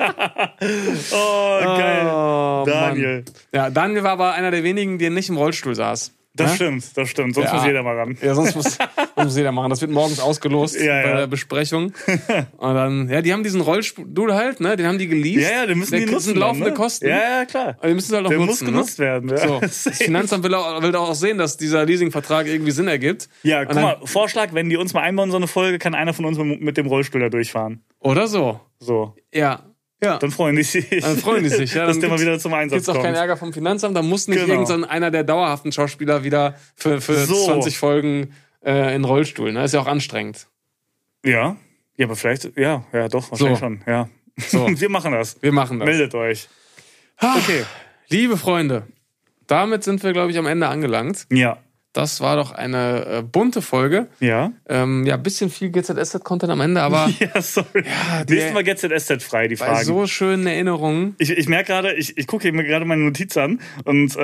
Oh, geil. Oh, Daniel. Mann. Ja, Daniel war aber einer der wenigen, der nicht im Rollstuhl saß. Das stimmt. Sonst muss jeder mal ran. Ja, sonst muss jeder machen. Das wird morgens ausgelost bei der Besprechung. Und dann, die haben diesen Rollstuhl halt, ne? Den haben die geleast. Ja, den müssen die nutzen. Das sind laufende ne? Kosten. Ja, klar. Aber die müssen sie halt auch der nutzen. Der muss genutzt werden. Ja. So. Das Finanzamt will auch sehen, dass dieser Leasingvertrag irgendwie Sinn ergibt. Ja, guck mal, Vorschlag, wenn die uns mal einbauen, so eine Folge, kann einer von uns mit dem Rollstuhl da durchfahren. Oder so. So. Ja. Dann freuen die sich. Ja, dass der mal wieder zum Einsatz kommt. Gibt's auch keinen Ärger vom Finanzamt, da muss nicht einer der dauerhaften Schauspieler wieder für 20 Folgen in Rollstuhl. Ne? Ist ja auch anstrengend. Ja, aber vielleicht, ja, doch, wahrscheinlich schon. Ja. So. Wir machen das. Meldet euch. Okay. Liebe Freunde, damit sind wir, glaube ich, am Ende angelangt. Ja. Das war doch eine bunte Folge. Ja. Bisschen viel GZSZ-Content am Ende, aber... Ja, sorry. Ja, nächstes Mal GZSZ frei, die Fragen. Bei so schönen Erinnerungen. Ich merke gerade, ich gucke mir gerade meine Notiz an und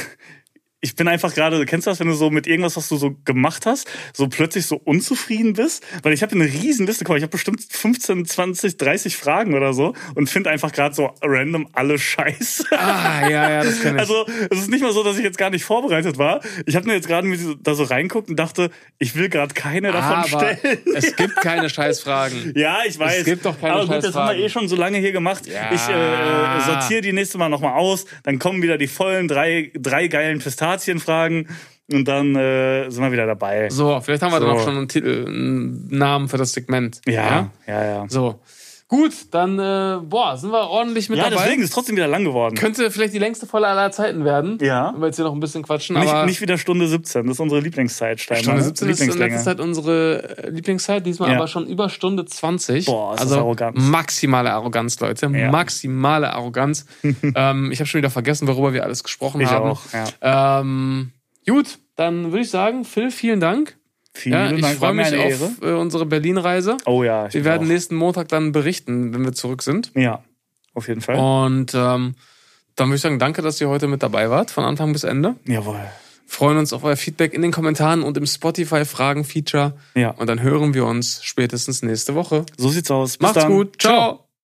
ich bin einfach gerade, kennst du das, wenn du so mit irgendwas, was du so gemacht hast, so plötzlich so unzufrieden bist? Weil ich habe eine riesen Liste, guck mal, ich habe bestimmt 15, 20, 30 Fragen oder so und finde einfach gerade so random alle scheiße. Ja, das kenn ich. Also es ist nicht mal so, dass ich jetzt gar nicht vorbereitet war. Ich habe mir jetzt gerade da so reinguckt und dachte, ich will gerade keine davon stellen. Es gibt keine Scheißfragen. Ja, ich weiß. Es gibt doch keine Scheißfragen. Aber gut, das haben wir schon so lange hier gemacht. Ja. Ich sortiere die nächste Mal nochmal aus. Dann kommen wieder die vollen drei geilen Pistazienfragen. Und dann sind wir wieder dabei. So, vielleicht haben wir dann auch schon einen Namen für das Segment. Ja. So. Gut, dann sind wir ordentlich mit dabei. Ja, deswegen ist es trotzdem wieder lang geworden. Könnte vielleicht die längste Folge aller Zeiten werden. Ja. Wenn wir jetzt hier noch ein bisschen quatschen. Nicht wieder Stunde 17, das ist unsere Lieblingszeit, Steinmann. Stunde 17 ist in letzter Zeit unsere Lieblingszeit, diesmal aber schon über Stunde 20. Boah, das ist Arroganz. Maximale Arroganz, Leute. Ja. Maximale Arroganz. Ich habe schon wieder vergessen, worüber wir alles gesprochen haben. Ich auch, ja. Gut, dann würde ich sagen, Phil, vielen Dank. Vielen Dank. Ich freue mich auf unsere Berlin-Reise. Oh ja. Wir werden nächsten Montag dann berichten, wenn wir zurück sind. Ja, auf jeden Fall. Und dann würde ich sagen, danke, dass ihr heute mit dabei wart, von Anfang bis Ende. Jawohl. Freuen uns auf euer Feedback in den Kommentaren und im Spotify-Fragen-Feature. Ja. Und dann hören wir uns spätestens nächste Woche. So sieht's aus. Bis Macht's dann. gut. Ciao.